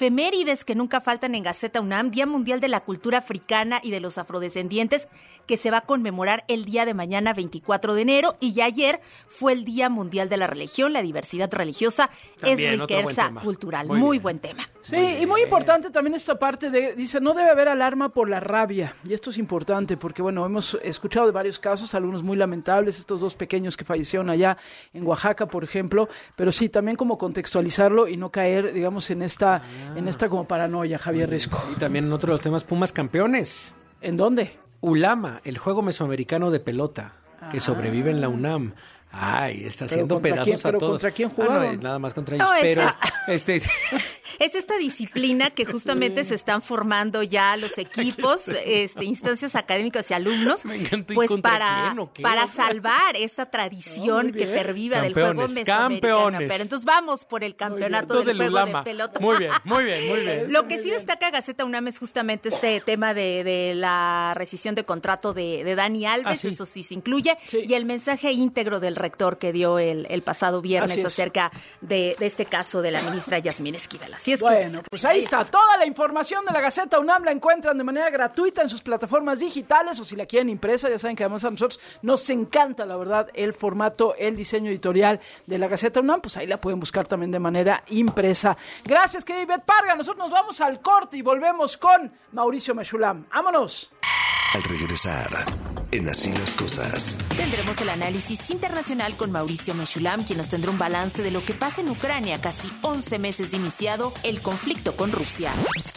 efemérides que nunca faltan en Gaceta UNAM, Día Mundial de la Cultura Africana y de los Afrodescendientes, que se va a conmemorar el día de mañana, 24 de enero, y ya ayer fue el Día Mundial de la Religión, la diversidad religiosa, también, es riqueza cultural. Muy buen tema. Sí, y muy importante también esta parte dice, no debe haber alarma por la rabia, y esto es importante porque, bueno, hemos escuchado de varios casos, algunos muy lamentables, estos 2 pequeños que fallecieron allá en Oaxaca, por ejemplo, pero sí, también como contextualizarlo y no caer, digamos, en esta como paranoia, Javier Risco. Y también en otro de los temas, Pumas campeones. ¿En dónde? Ulama, el juego mesoamericano de pelota, que sobrevive en la UNAM. Ay, está haciendo pedazos a todos. ¿Contra quién jugaron? No, nada más contra ellos, pero... Es esta disciplina que justamente se están formando ya los equipos, instancias académicas y alumnos, pues para salvar esta tradición que perviva del juego mesoamericano. Pero entonces vamos por el campeonato del juego de pelota. Muy bien. Lo que sí destaca Gaceta UNAM es justamente este tema de la rescisión de contrato de Dani Alves, eso sí se incluye, y el mensaje íntegro del rector que dio el pasado viernes acerca de este caso de la ministra Yasmín Esquivel. Así es. Bueno, pues ahí está. Toda la información de la Gaceta UNAM la encuentran de manera gratuita en sus plataformas digitales, o si la quieren impresa, ya saben que además a nosotros nos encanta, la verdad, el formato, el diseño editorial de la Gaceta UNAM, pues ahí la pueden buscar también de manera impresa. Gracias, querida Ivette Parga. Nosotros nos vamos al corte y volvemos con Mauricio Mechulam. ¡Vámonos! Al regresar, en Así las Cosas, tendremos el análisis internacional con Mauricio Mechulam, quien nos tendrá un balance de lo que pasa en Ucrania, casi 11 meses de iniciado el conflicto con Rusia.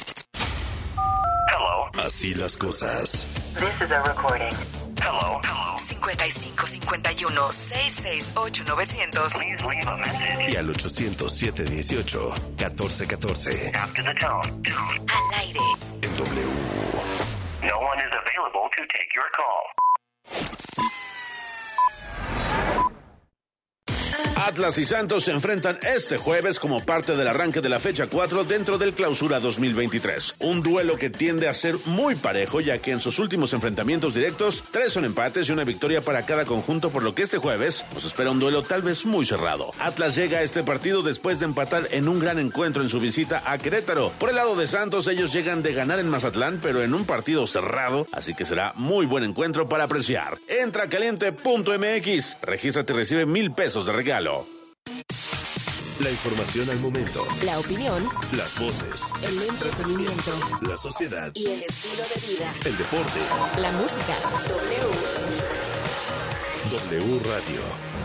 Hello. Así las Cosas. This is a recording. Hello. 5551-668-900. Please leave a message. Y al 800-718-1414. After the tone. Al aire. En W. No one is available to take your call. Atlas y Santos se enfrentan este jueves como parte del arranque de la fecha 4 dentro del Clausura 2023. Un duelo que tiende a ser muy parejo, ya que en sus últimos enfrentamientos directos, 3 son empates y una victoria para cada conjunto, por lo que este jueves nos espera un duelo tal vez muy cerrado. Atlas llega a este partido después de empatar en un gran encuentro en su visita a Querétaro. Por el lado de Santos, ellos llegan de ganar en Mazatlán, pero en un partido cerrado, así que será muy buen encuentro para apreciar. Entra a caliente.mx, regístrate y recibe $1,000 de regalo. La información al momento. La opinión. Las voces. El entretenimiento. La sociedad. Y el estilo de vida. El deporte. La música. W Radio.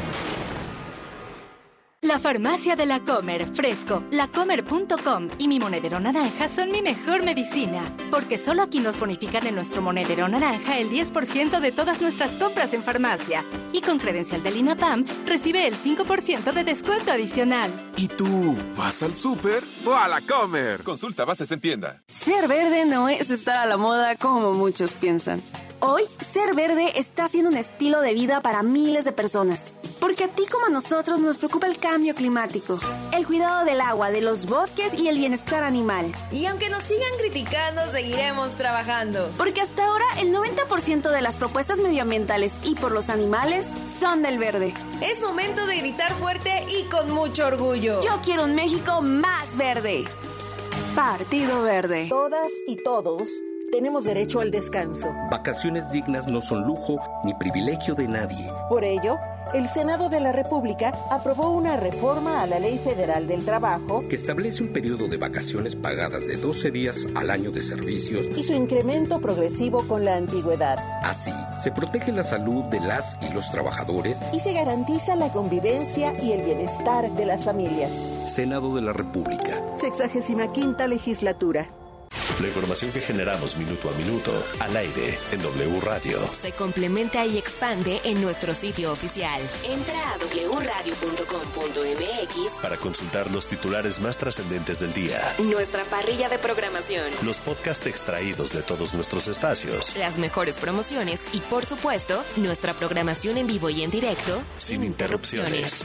La farmacia de La Comer, Fresco, lacomer.com y mi monedero naranja son mi mejor medicina, porque solo aquí nos bonifican en nuestro monedero naranja el 10% de todas nuestras compras en farmacia. Y con credencial del INAPAM, recibe el 5% de descuento adicional. ¿Y tú vas al súper o a La Comer? Consulta bases en tienda. Ser verde no es estar a la moda como muchos piensan. Hoy, ser verde está siendo un estilo de vida para miles de personas. Porque a ti como a nosotros nos preocupa el cambio climático, el cuidado del agua, de los bosques y el bienestar animal. Y aunque nos sigan criticando, seguiremos trabajando. Porque hasta ahora el 90% de las propuestas medioambientales y por los animales son del verde. Es momento de gritar fuerte y con mucho orgullo. Yo quiero un México más verde. Partido Verde. Todas y todos tenemos derecho al descanso. Vacaciones dignas no son lujo ni privilegio de nadie. Por ello, el Senado de la República aprobó una reforma a la Ley Federal del Trabajo que establece un periodo de vacaciones pagadas de 12 días al año de servicios y su incremento progresivo con la antigüedad. Así, se protege la salud de las y los trabajadores y se garantiza la convivencia y el bienestar de las familias. Senado de la República. 65ª Legislatura. La información que generamos minuto a minuto, al aire, en W Radio. Se complementa y expande en nuestro sitio oficial. Entra a wradio.com.mx para consultar los titulares más trascendentes del día. Nuestra parrilla de programación. Los podcasts extraídos de todos nuestros espacios. Las mejores promociones y, por supuesto, nuestra programación en vivo y en directo. Sin interrupciones.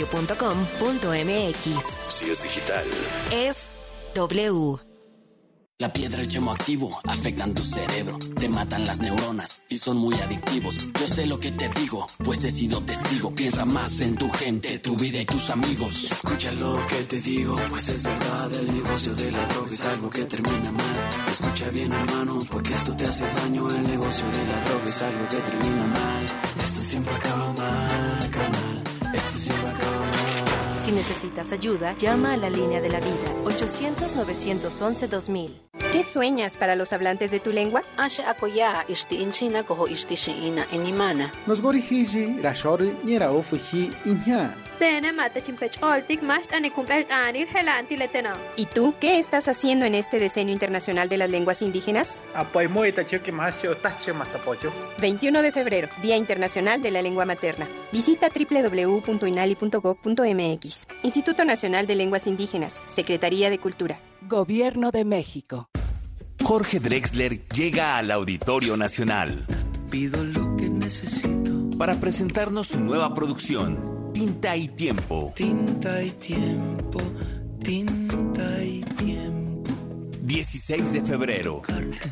wradio.com.mx. Si es digital. Es W. La piedra y el yemo activo afectan tu cerebro, te matan las neuronas y son muy adictivos. Yo sé lo que te digo, pues he sido testigo. Piensa más en tu gente, tu vida y tus amigos. Escucha lo que te digo, pues es verdad. El negocio de la droga es algo que termina mal. Escucha bien, hermano, porque esto te hace daño. El negocio de la droga es algo que termina mal. Esto siempre acaba mal, carnal. Esto siempre acaba mal. Si necesitas ayuda, llama a la línea de la vida, 800-911-2000. ¿Qué sueñas para los hablantes de tu lengua? ¿Y tú qué estás haciendo en este Decenio Internacional de las Lenguas Indígenas? 21 de febrero, Día Internacional de la Lengua Materna. Visita www.inali.gov.mx. Instituto Nacional de Lenguas Indígenas, Secretaría de Cultura. Gobierno de México. Jorge Drexler llega al Auditorio Nacional. Pido lo que necesito para presentarnos su nueva producción, Tinta y Tiempo. Tinta y tiempo, tinta y tiempo. 16 de febrero.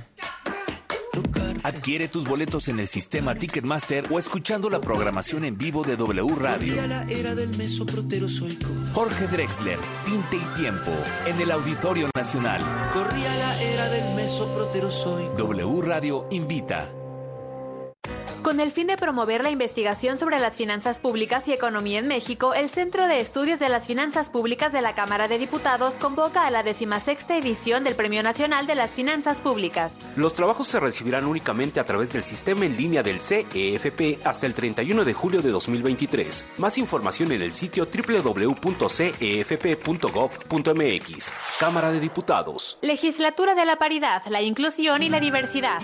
Adquiere tus boletos en el sistema Ticketmaster o escuchando la programación en vivo de W Radio. Corría la era del mesoproterozoico. Jorge Drexler, Tinta y Tiempo, en el Auditorio Nacional. Corría la era del mesoproterozoico. W Radio invita. Con el fin de promover la investigación sobre las finanzas públicas y economía en México, el Centro de Estudios de las Finanzas Públicas de la Cámara de Diputados convoca a la 16ª edición del Premio Nacional de las Finanzas Públicas. Los trabajos se recibirán únicamente a través del sistema en línea del CEFP hasta el 31 de julio de 2023. Más información en el sitio www.cefp.gov.mx. Cámara de Diputados. Legislatura de la Paridad, la Inclusión y la Diversidad.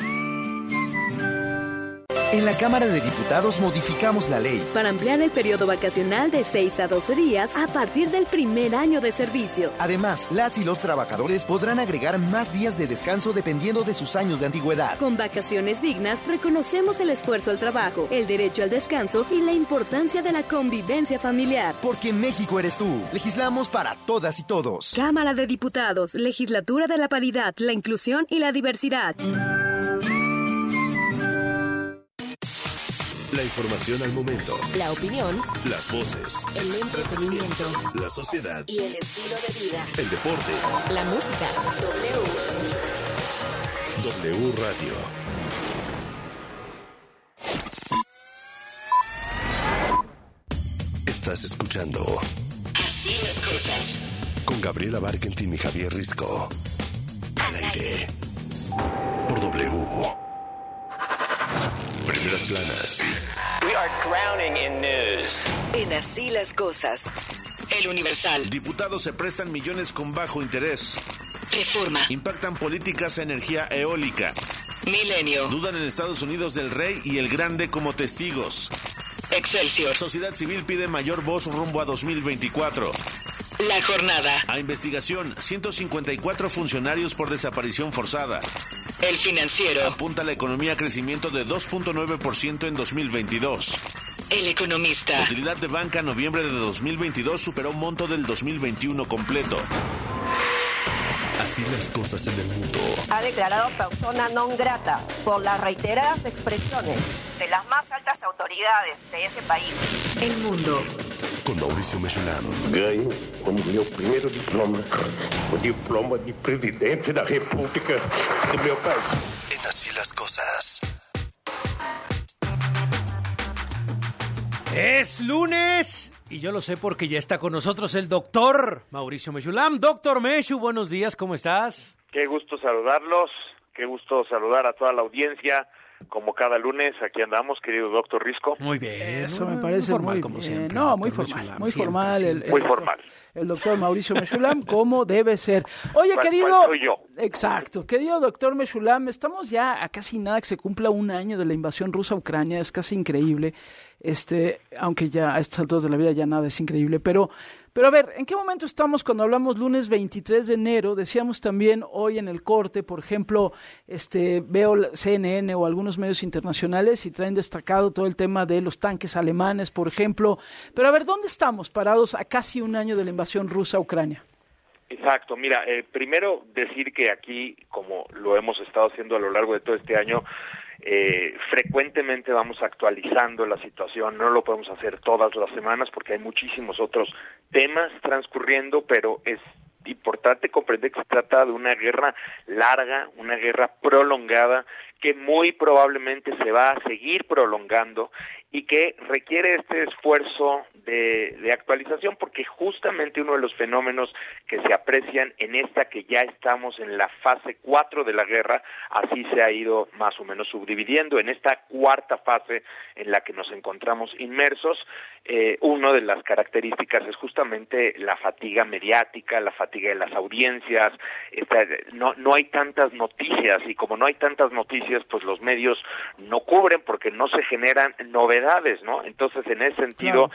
En la Cámara de Diputados modificamos la ley para ampliar el periodo vacacional de 6 a 12 días a partir del primer año de servicio. Además, las y los trabajadores podrán agregar más días de descanso dependiendo de sus años de antigüedad. Con vacaciones dignas, reconocemos el esfuerzo al trabajo, el derecho al descanso y la importancia de la convivencia familiar. Porque México eres tú. Legislamos para todas y todos. Cámara de Diputados, Legislatura de la Paridad, la Inclusión y la Diversidad. La información al momento. La opinión. Las voces. El entretenimiento. La sociedad. Y el estilo de vida. El deporte. La música. W Radio. Estás escuchando Así las cosas. con Gabriela Barkentin y Javier Risco. Al aire. Por W. Primeras planas. We are drowning in news. En Así las cosas. El Universal. Diputados se prestan millones con bajo interés. Reforma. Impactan políticas a energía eólica. Milenio. Dudan en Estados Unidos del Rey y el Grande como testigos. Excelsior. Sociedad civil pide mayor voz rumbo a 2024. La Jornada. A investigación, 154 funcionarios por desaparición forzada. El Financiero. Apunta la economía a crecimiento de 2.9% en 2022. El Economista. Utilidad de banca a noviembre de 2022 superó monto del 2021 completo. Así las cosas en el mundo. Ha declarado persona non grata por las reiteradas expresiones de las más altas autoridades de esse país. El mundo. Con Mauricio Mechulam. Ganho como meu primeiro diploma, o diploma de presidente da República do meu país. En Así las cosas. Es lunes y yo lo sé porque ya está con nosotros el doctor Mauricio Mechulam. Doctor Mechu, buenos días, ¿cómo estás? Qué gusto saludarlos, qué gusto saludar a toda la audiencia. Como cada lunes, aquí andamos, querido doctor Risco. Muy bien. Eso me parece muy formal, bien. como siempre. No, muy formal, Mechulam, muy siempre, formal. siempre. Muy formal. El doctor Mauricio Mechulam, como debe ser. Oye, querido... ¿Cuál soy yo? Exacto. Querido doctor Mechulam, estamos ya a casi nada que se cumpla un año de la invasión rusa a Ucrania. Es casi increíble. Aunque ya a estas alturas de la vida ya nada es increíble. Pero a ver, ¿en qué momento estamos cuando hablamos lunes 23 de enero? Decíamos también hoy en el corte, por ejemplo, veo CNN o algunos medios internacionales y traen destacado todo el tema de los tanques alemanes, por ejemplo. Pero a ver, ¿dónde estamos parados a casi un año de la invasión rusa a Ucrania? Exacto, mira, primero decir que aquí, como lo hemos estado haciendo a lo largo de todo este año, frecuentemente vamos actualizando la situación, no lo podemos hacer todas las semanas porque hay muchísimos otros temas transcurriendo, pero es importante comprender que se trata de una guerra larga, una guerra prolongada, que muy probablemente se va a seguir prolongando y que requiere este esfuerzo de actualización, porque justamente uno de los fenómenos que se aprecian en esta que ya estamos en la fase 4 de la guerra, así se ha ido más o menos subdividiendo, en esta cuarta fase en la que nos encontramos inmersos, una de las características es justamente la fatiga mediática, la fatiga de las audiencias, no hay tantas noticias, y como no hay tantas noticias, pues los medios no cubren porque no se generan novedades, ¿no? Entonces, en ese sentido,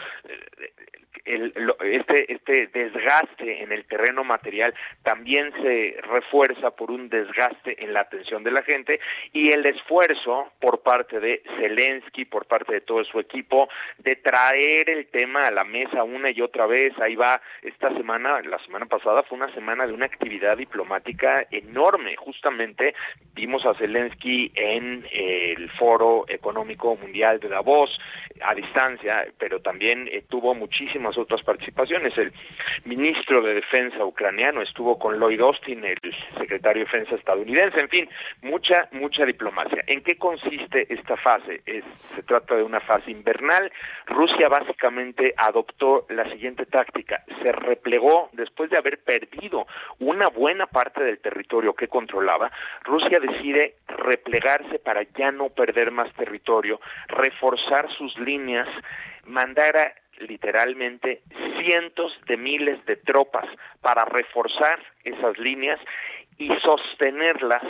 este desgaste en el terreno material también se refuerza por un desgaste en la atención de la gente, y el esfuerzo por parte de Zelensky, por parte de todo su equipo, de traer el tema a la mesa una y otra vez. Ahí va esta semana, la semana pasada fue una semana de una actividad diplomática enorme. Justamente vimos a Zelensky en el Foro Económico Mundial de Davos a distancia, pero también tuvo muchísimas otras participaciones. El ministro de Defensa ucraniano estuvo con Lloyd Austin, el secretario de Defensa estadounidense. En fin, mucha diplomacia. ¿En qué consiste esta fase? Se trata de una fase invernal. Rusia básicamente adoptó la siguiente táctica: se replegó después de haber perdido una buena parte del territorio que controlaba. Rusia decide replegarse para ya no perder más territorio, reforzar sus líneas, mandar literalmente cientos de miles de tropas para reforzar esas líneas y sostenerlas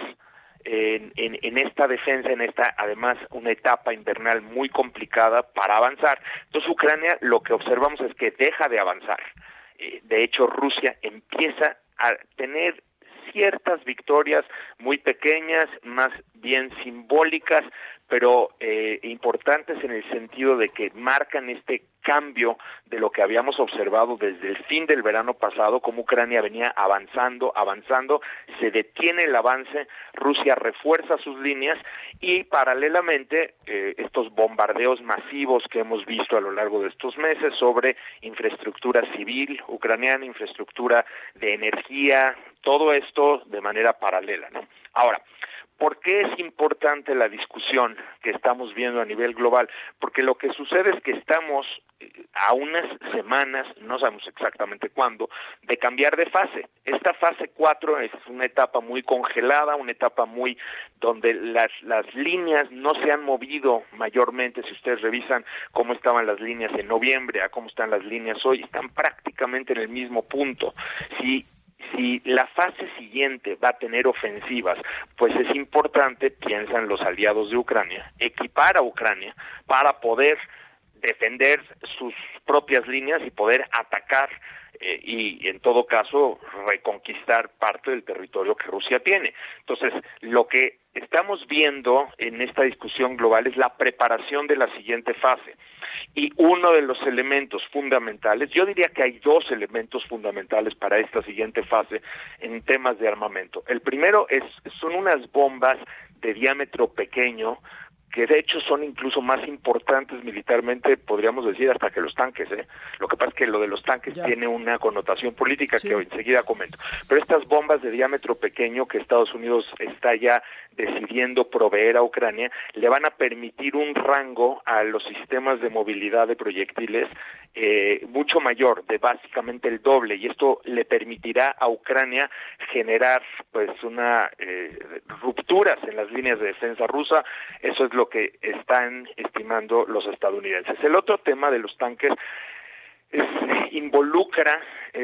en esta defensa, en esta, además, una etapa invernal muy complicada para avanzar. Entonces, Ucrania, lo que observamos es que deja de avanzar. De hecho, Rusia empieza a tener ciertas victorias muy pequeñas, más bien simbólicas, pero importantes en el sentido de que marcan este cambio de lo que habíamos observado desde el fin del verano pasado, como Ucrania venía avanzando, se detiene el avance, Rusia refuerza sus líneas y paralelamente estos bombardeos masivos que hemos visto a lo largo de estos meses sobre infraestructura civil ucraniana, infraestructura de energía, todo esto de manera paralela, ¿no? Ahora, ¿por qué es importante la discusión que estamos viendo a nivel global? Porque lo que sucede es que estamos a unas semanas, no sabemos exactamente cuándo, de cambiar de fase. Esta fase 4 es una etapa muy congelada, una etapa muy donde las líneas no se han movido mayormente. Si ustedes revisan cómo estaban las líneas en noviembre a cómo están las líneas hoy, están prácticamente en el mismo punto. Si la fase siguiente va a tener ofensivas, pues es importante, piensan los aliados de Ucrania, equipar a Ucrania para poder defender sus propias líneas y poder atacar y en todo caso reconquistar parte del territorio que Rusia tiene. Entonces, lo que estamos viendo en esta discusión global es la preparación de la siguiente fase. Y uno de los elementos fundamentales, yo diría que hay dos elementos fundamentales para esta siguiente fase en temas de armamento. El primero son unas bombas de diámetro pequeño, que de hecho son incluso más importantes militarmente, podríamos decir, hasta que los tanques, ¿eh? Lo que pasa es que lo de los tanques tiene una connotación política que enseguida comento. Pero estas bombas de diámetro pequeño que Estados Unidos está ya decidiendo proveer a Ucrania, le van a permitir un rango a los sistemas de movilidad de proyectiles mucho mayor, de básicamente el doble, y esto le permitirá a Ucrania generar pues rupturas en las líneas de defensa rusa. Eso es lo que están estimando los estadounidenses. El otro tema de los tanques involucra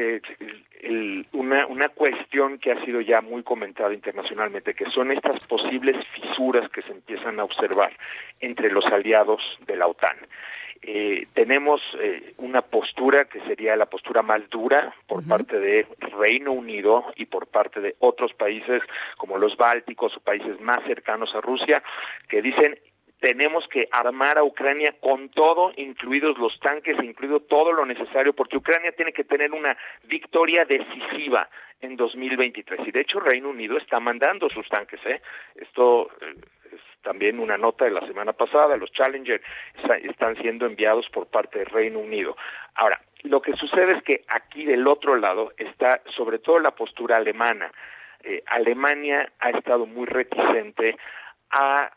una cuestión que ha sido ya muy comentada internacionalmente, que son estas posibles fisuras que se empiezan a observar entre los aliados de la OTAN. Tenemos una postura que sería la postura más dura por parte de Reino Unido y por parte de otros países como los bálticos o países más cercanos a Rusia, que dicen tenemos que armar a Ucrania con todo, incluidos los tanques, incluido todo lo necesario, porque Ucrania tiene que tener una victoria decisiva en 2023. Y de hecho Reino Unido está mandando sus tanques, Esto es también una nota de la semana pasada. Los Challenger están siendo enviados por parte del Reino Unido. Ahora, lo que sucede es que aquí del otro lado está sobre todo la postura alemana. Alemania ha estado muy reticente a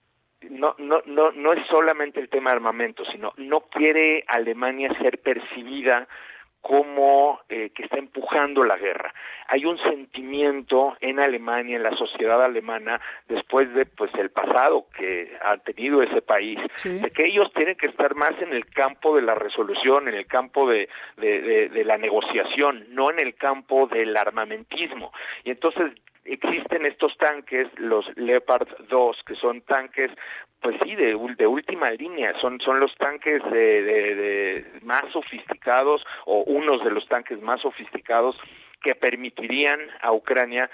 no es solamente el tema de armamento, sino no quiere Alemania ser percibida como que está empujando la guerra. Hay un sentimiento en Alemania, en la sociedad alemana, después de el pasado que ha tenido ese país, de que ellos tienen que estar más en el campo de la resolución, en el campo de la negociación, no en el campo del armamentismo. Y entonces existen estos tanques, los Leopard 2, que son tanques, pues sí, de última línea, son los tanques de más sofisticados, o unos de los tanques más sofisticados que permitirían a Ucrania,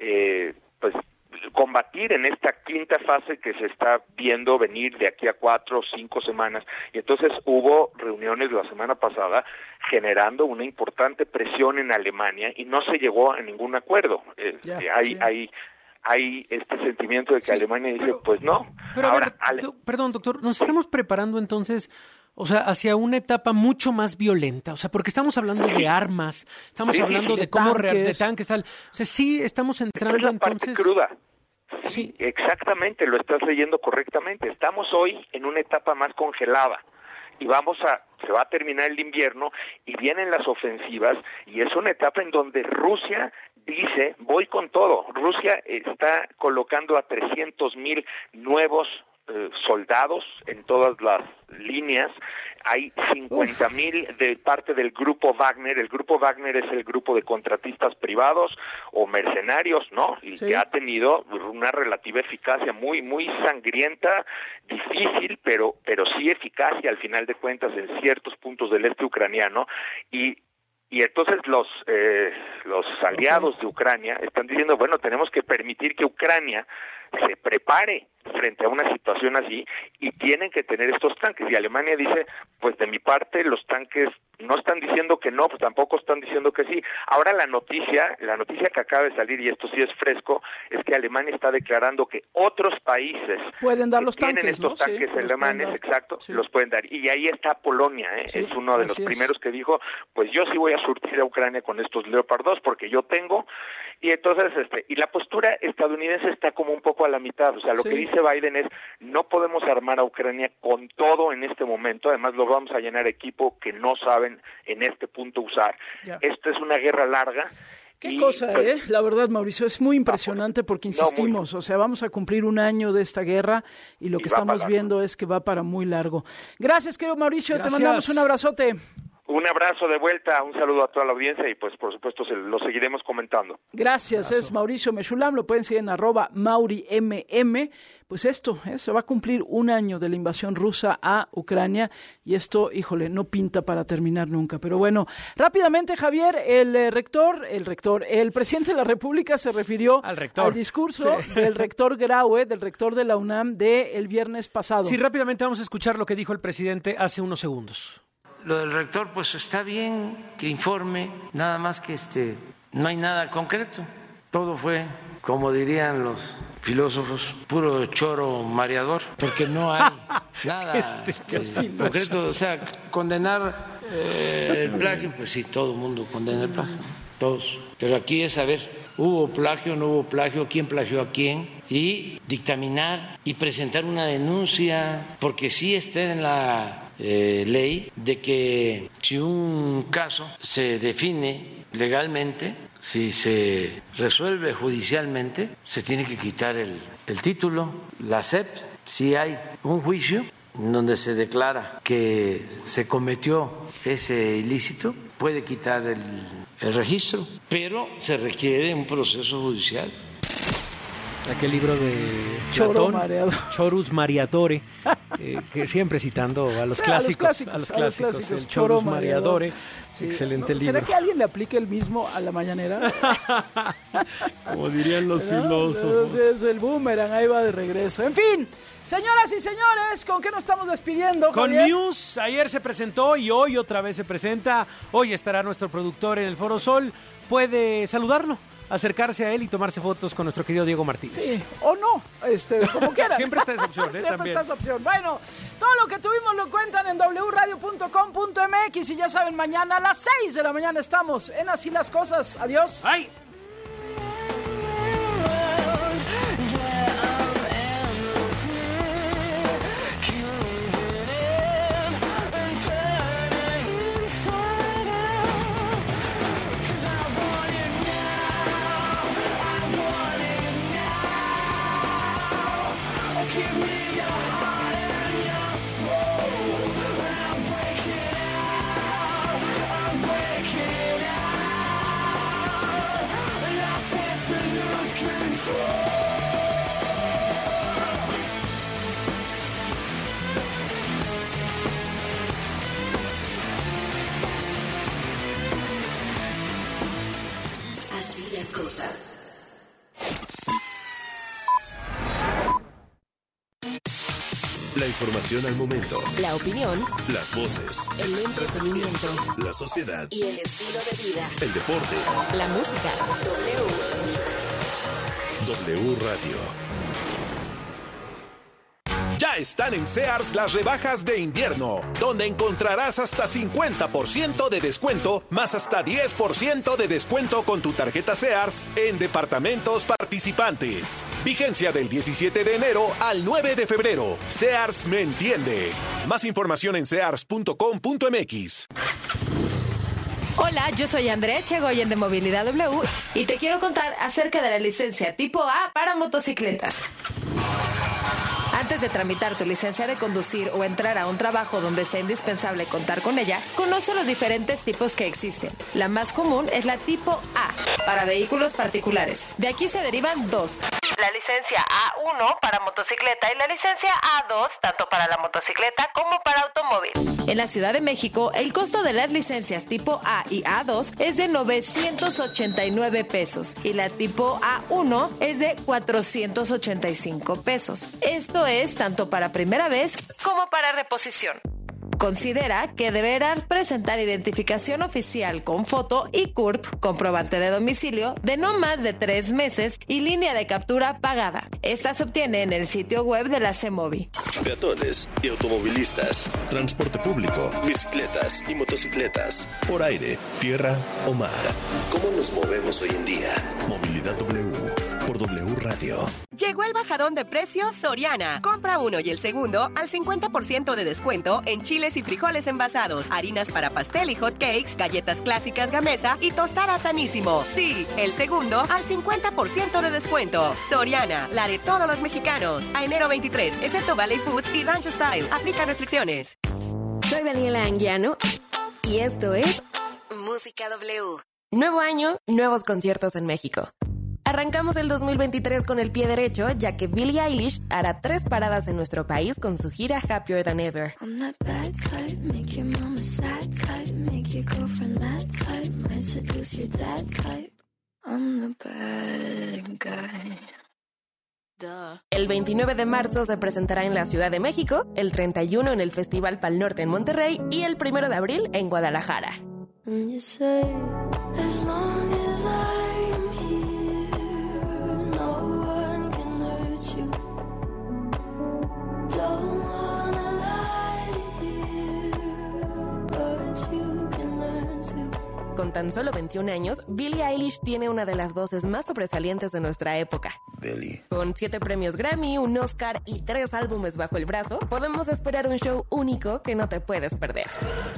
combatir en esta quinta fase que se está viendo venir de aquí a 4 o 5 semanas. Y entonces hubo reuniones la semana pasada generando una importante presión en Alemania y no se llegó a ningún acuerdo. Hay este sentimiento de que Alemania dice, pues no. Pero ahora, perdón, doctor, nos estamos preparando entonces, o sea, hacia una etapa mucho más violenta, o sea, porque estamos hablando de armas, estamos hablando de cómo de tanques, tal. O sea, sí estamos entrando es la entonces parte cruda. Sí, exactamente, lo estás leyendo correctamente. Estamos hoy en una etapa más congelada y se va a terminar el invierno y vienen las ofensivas, y es una etapa en donde Rusia dice, voy con todo. Rusia está colocando a 300,000 nuevos soldados en todas las líneas. Hay 50,000 de parte del grupo Wagner. El grupo Wagner es el grupo de contratistas privados o mercenarios, ¿no? Y que ha tenido una relativa eficacia muy muy sangrienta, difícil, pero sí eficacia al final de cuentas en ciertos puntos del este ucraniano. Y entonces los aliados de Ucrania están diciendo, bueno, tenemos que permitir que Ucrania se prepare frente a una situación así, y tienen que tener estos tanques. Y Alemania dice, pues de mi parte los tanques no están diciendo que no, pues tampoco están diciendo que sí. Ahora la noticia que acaba de salir, y esto sí es fresco, es que Alemania está declarando que otros países pueden dar los tienen tanques, estos tanques alemanes, los pueden dar. Y ahí está Polonia, es uno de los primeros que dijo, pues yo sí voy a surtir a Ucrania con estos Leopard 2 porque yo tengo. Y entonces y la postura estadounidense está como un poco a la mitad. O sea, lo que dice Biden es, no podemos armar a Ucrania con todo en este momento, además lo vamos a llenar equipo que no saben en este punto usar. Esto es una guerra larga. Qué cosa, la verdad, Mauricio, es muy impresionante porque insistimos, o sea, vamos a cumplir un año de esta guerra y lo que estamos viendo es que va para muy largo. Gracias, querido Mauricio, te mandamos un abrazote. Un abrazo de vuelta, un saludo a toda la audiencia y pues por supuesto lo seguiremos comentando. Gracias, es Mauricio Meshulam, lo pueden seguir en @MauriMM. Pues esto, se va a cumplir un año de la invasión rusa a Ucrania y esto, híjole, no pinta para terminar nunca. Pero bueno, rápidamente, Javier, el presidente de la República se refirió al discurso del rector Graue, del rector de la UNAM, del viernes pasado. Sí, rápidamente vamos a escuchar lo que dijo el presidente hace unos segundos. Lo del rector, pues está bien que informe, nada más que no hay nada concreto. Todo fue, como dirían los filósofos, puro choro mareador, porque no hay nada concreto. O sea, condenar el plagio, pues sí, todo el mundo condena el plagio, todos. Pero aquí es saber, ¿hubo plagio, no hubo plagio? ¿Quién plagió a quién? Y dictaminar y presentar una denuncia, porque sí está en la ley de que si un caso se define legalmente, si se resuelve judicialmente, se tiene que quitar el título, la SEP. Si hay un juicio donde se declara que se cometió ese ilícito, puede quitar el registro, pero se requiere un proceso judicial. Aquel libro de Choro Platón, mareado. Chorus Mariatore, que siempre citando a los clásicos. El Chorus Mareadore, sí, excelente libro. ¿Será que alguien le aplique el mismo a la mañanera? Como dirían los filósofos. Desde el boomerang, ahí va de regreso. En fin, señoras y señores, ¿con qué nos estamos despidiendo, Javier? Con Muse, ayer se presentó y hoy otra vez se presenta. Hoy estará nuestro productor en el Foro Sol. Puede saludarlo, acercarse a él y tomarse fotos con nuestro querido Diego Martínez. Sí, o no, como quieran. Siempre está esa opción, Siempre también. está esa opción. Bueno, todo lo que tuvimos lo cuentan en wradio.com.mx y ya saben, mañana a las 6 de la mañana estamos en Así las Cosas. Adiós. ¡Ay! Cosas. La información al momento. La opinión. Las voces. El entretenimiento. La sociedad. Y el estilo de vida. El deporte. La música. W Radio. Ya están en Sears las rebajas de invierno, donde encontrarás hasta 50% de descuento, más hasta 10% de descuento con tu tarjeta Sears en departamentos participantes. Vigencia del 17 de enero al 9 de febrero. Sears me entiende. Más información en sears.com.mx. Hola, yo soy Andrea Echegoyen de Movilidad W y te quiero contar acerca de la licencia tipo A para motocicletas. Antes de tramitar tu licencia de conducir o entrar a un trabajo donde sea indispensable contar con ella, conoce los diferentes tipos que existen. La más común es la tipo A, para vehículos particulares. De aquí se derivan dos. La licencia A1 para motocicleta y la licencia A2 tanto para la motocicleta como para automóvil. En la Ciudad de México, el costo de las licencias tipo A y A2 es de 989 pesos y la tipo A1 es de 485 pesos. Esto es tanto para primera vez como para reposición. Considera que deberás presentar identificación oficial con foto y CURP, comprobante de domicilio, de no más de 3 meses y línea de captura pagada. Esta se obtiene en el sitio web de la CEMOVI. Peatones y automovilistas, transporte público, bicicletas y motocicletas, por aire, tierra o mar. ¿Cómo nos movemos hoy en día? Movilidad W por W Radio. Llegó el bajadón de precios Soriana. Compra uno y el segundo al 50% de descuento en chiles y frijoles envasados, harinas para pastel y hot cakes, galletas clásicas Gamesa y tostadas Sanísimo. Sí, el segundo al 50% de descuento. Soriana, la de todos los mexicanos. A enero 23, excepto Valley Foods y Rancho Style. Aplica restricciones. Soy Daniela Anguiano y esto es Música W. Nuevo año, nuevos conciertos en México. Arrancamos el 2023 con el pie derecho, ya que Billie Eilish hará 3 paradas en nuestro país con su gira Happier Than Ever. El 29 de marzo se presentará en la Ciudad de México, el 31 en el Festival Pal Norte en Monterrey y el 1 de abril en Guadalajara. Con tan solo 21 años, Billie Eilish tiene una de las voces más sobresalientes de nuestra época. Con 7 premios Grammy, un Oscar y 3 álbumes bajo el brazo, podemos esperar un show único que no te puedes perder.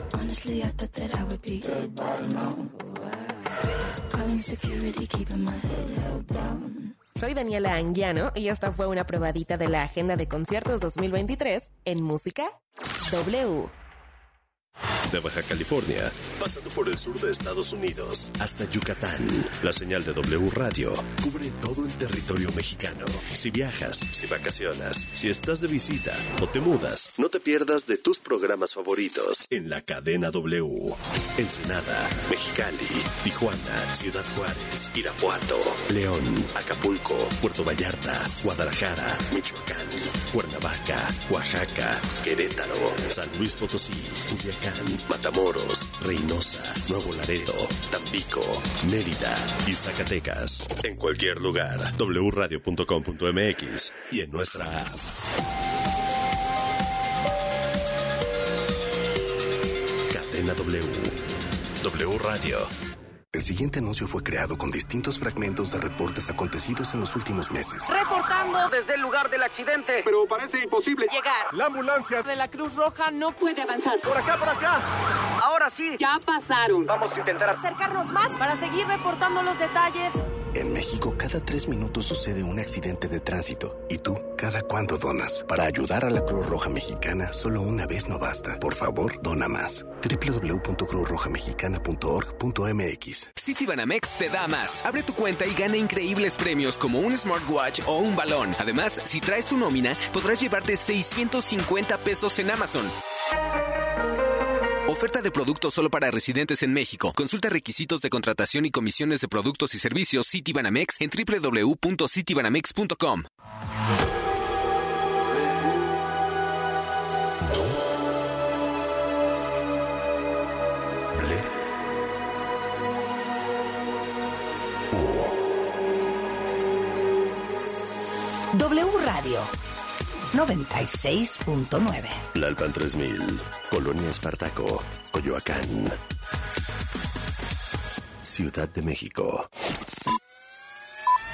Soy Daniela Anguiano y esta fue una probadita de la agenda de conciertos 2023 en Música W. De Baja California, pasando por el sur de Estados Unidos, hasta Yucatán. La señal de W Radio cubre todo el territorio mexicano. Si viajas, si vacacionas, si estás de visita o te mudas, no te pierdas de tus programas favoritos en la cadena W. Ensenada, Mexicali, Tijuana, Ciudad Juárez, Irapuato, León, Acapulco, Puerto Vallarta, Guadalajara, Michoacán, Cuernavaca, Oaxaca, Querétaro, San Luis Potosí, Culiacán, Matamoros, Reynosa, Nuevo Laredo, Tampico, Mérida y Zacatecas. En cualquier lugar, wradio.com.mx y en nuestra app. Cadena W. W Radio. El siguiente anuncio fue creado con distintos fragmentos de reportes acontecidos en los últimos meses. Reportando desde el lugar del accidente. Pero parece imposible llegar. La ambulancia de la Cruz Roja no puede avanzar. Por acá, por acá. Ahora sí. Ya pasaron. Vamos a intentar acercarnos más para seguir reportando los detalles. En México, cada 3 minutos sucede un accidente de tránsito. ¿Y tú, cada cuándo donas? Para ayudar a la Cruz Roja Mexicana, solo una vez no basta. Por favor, dona más. www.cruzrojamexicana.org.mx. Citibanamex te da más. Abre tu cuenta y gana increíbles premios como un smartwatch o un balón. Además, si traes tu nómina, podrás llevarte 650 pesos en Amazon. Oferta de productos solo para residentes en México. Consulta requisitos de contratación y comisiones de productos y servicios Citibanamex en www.citibanamex.com. W Radio 96.9. Lalpan 3000, Colonia Espartaco, Coyoacán, Ciudad de México.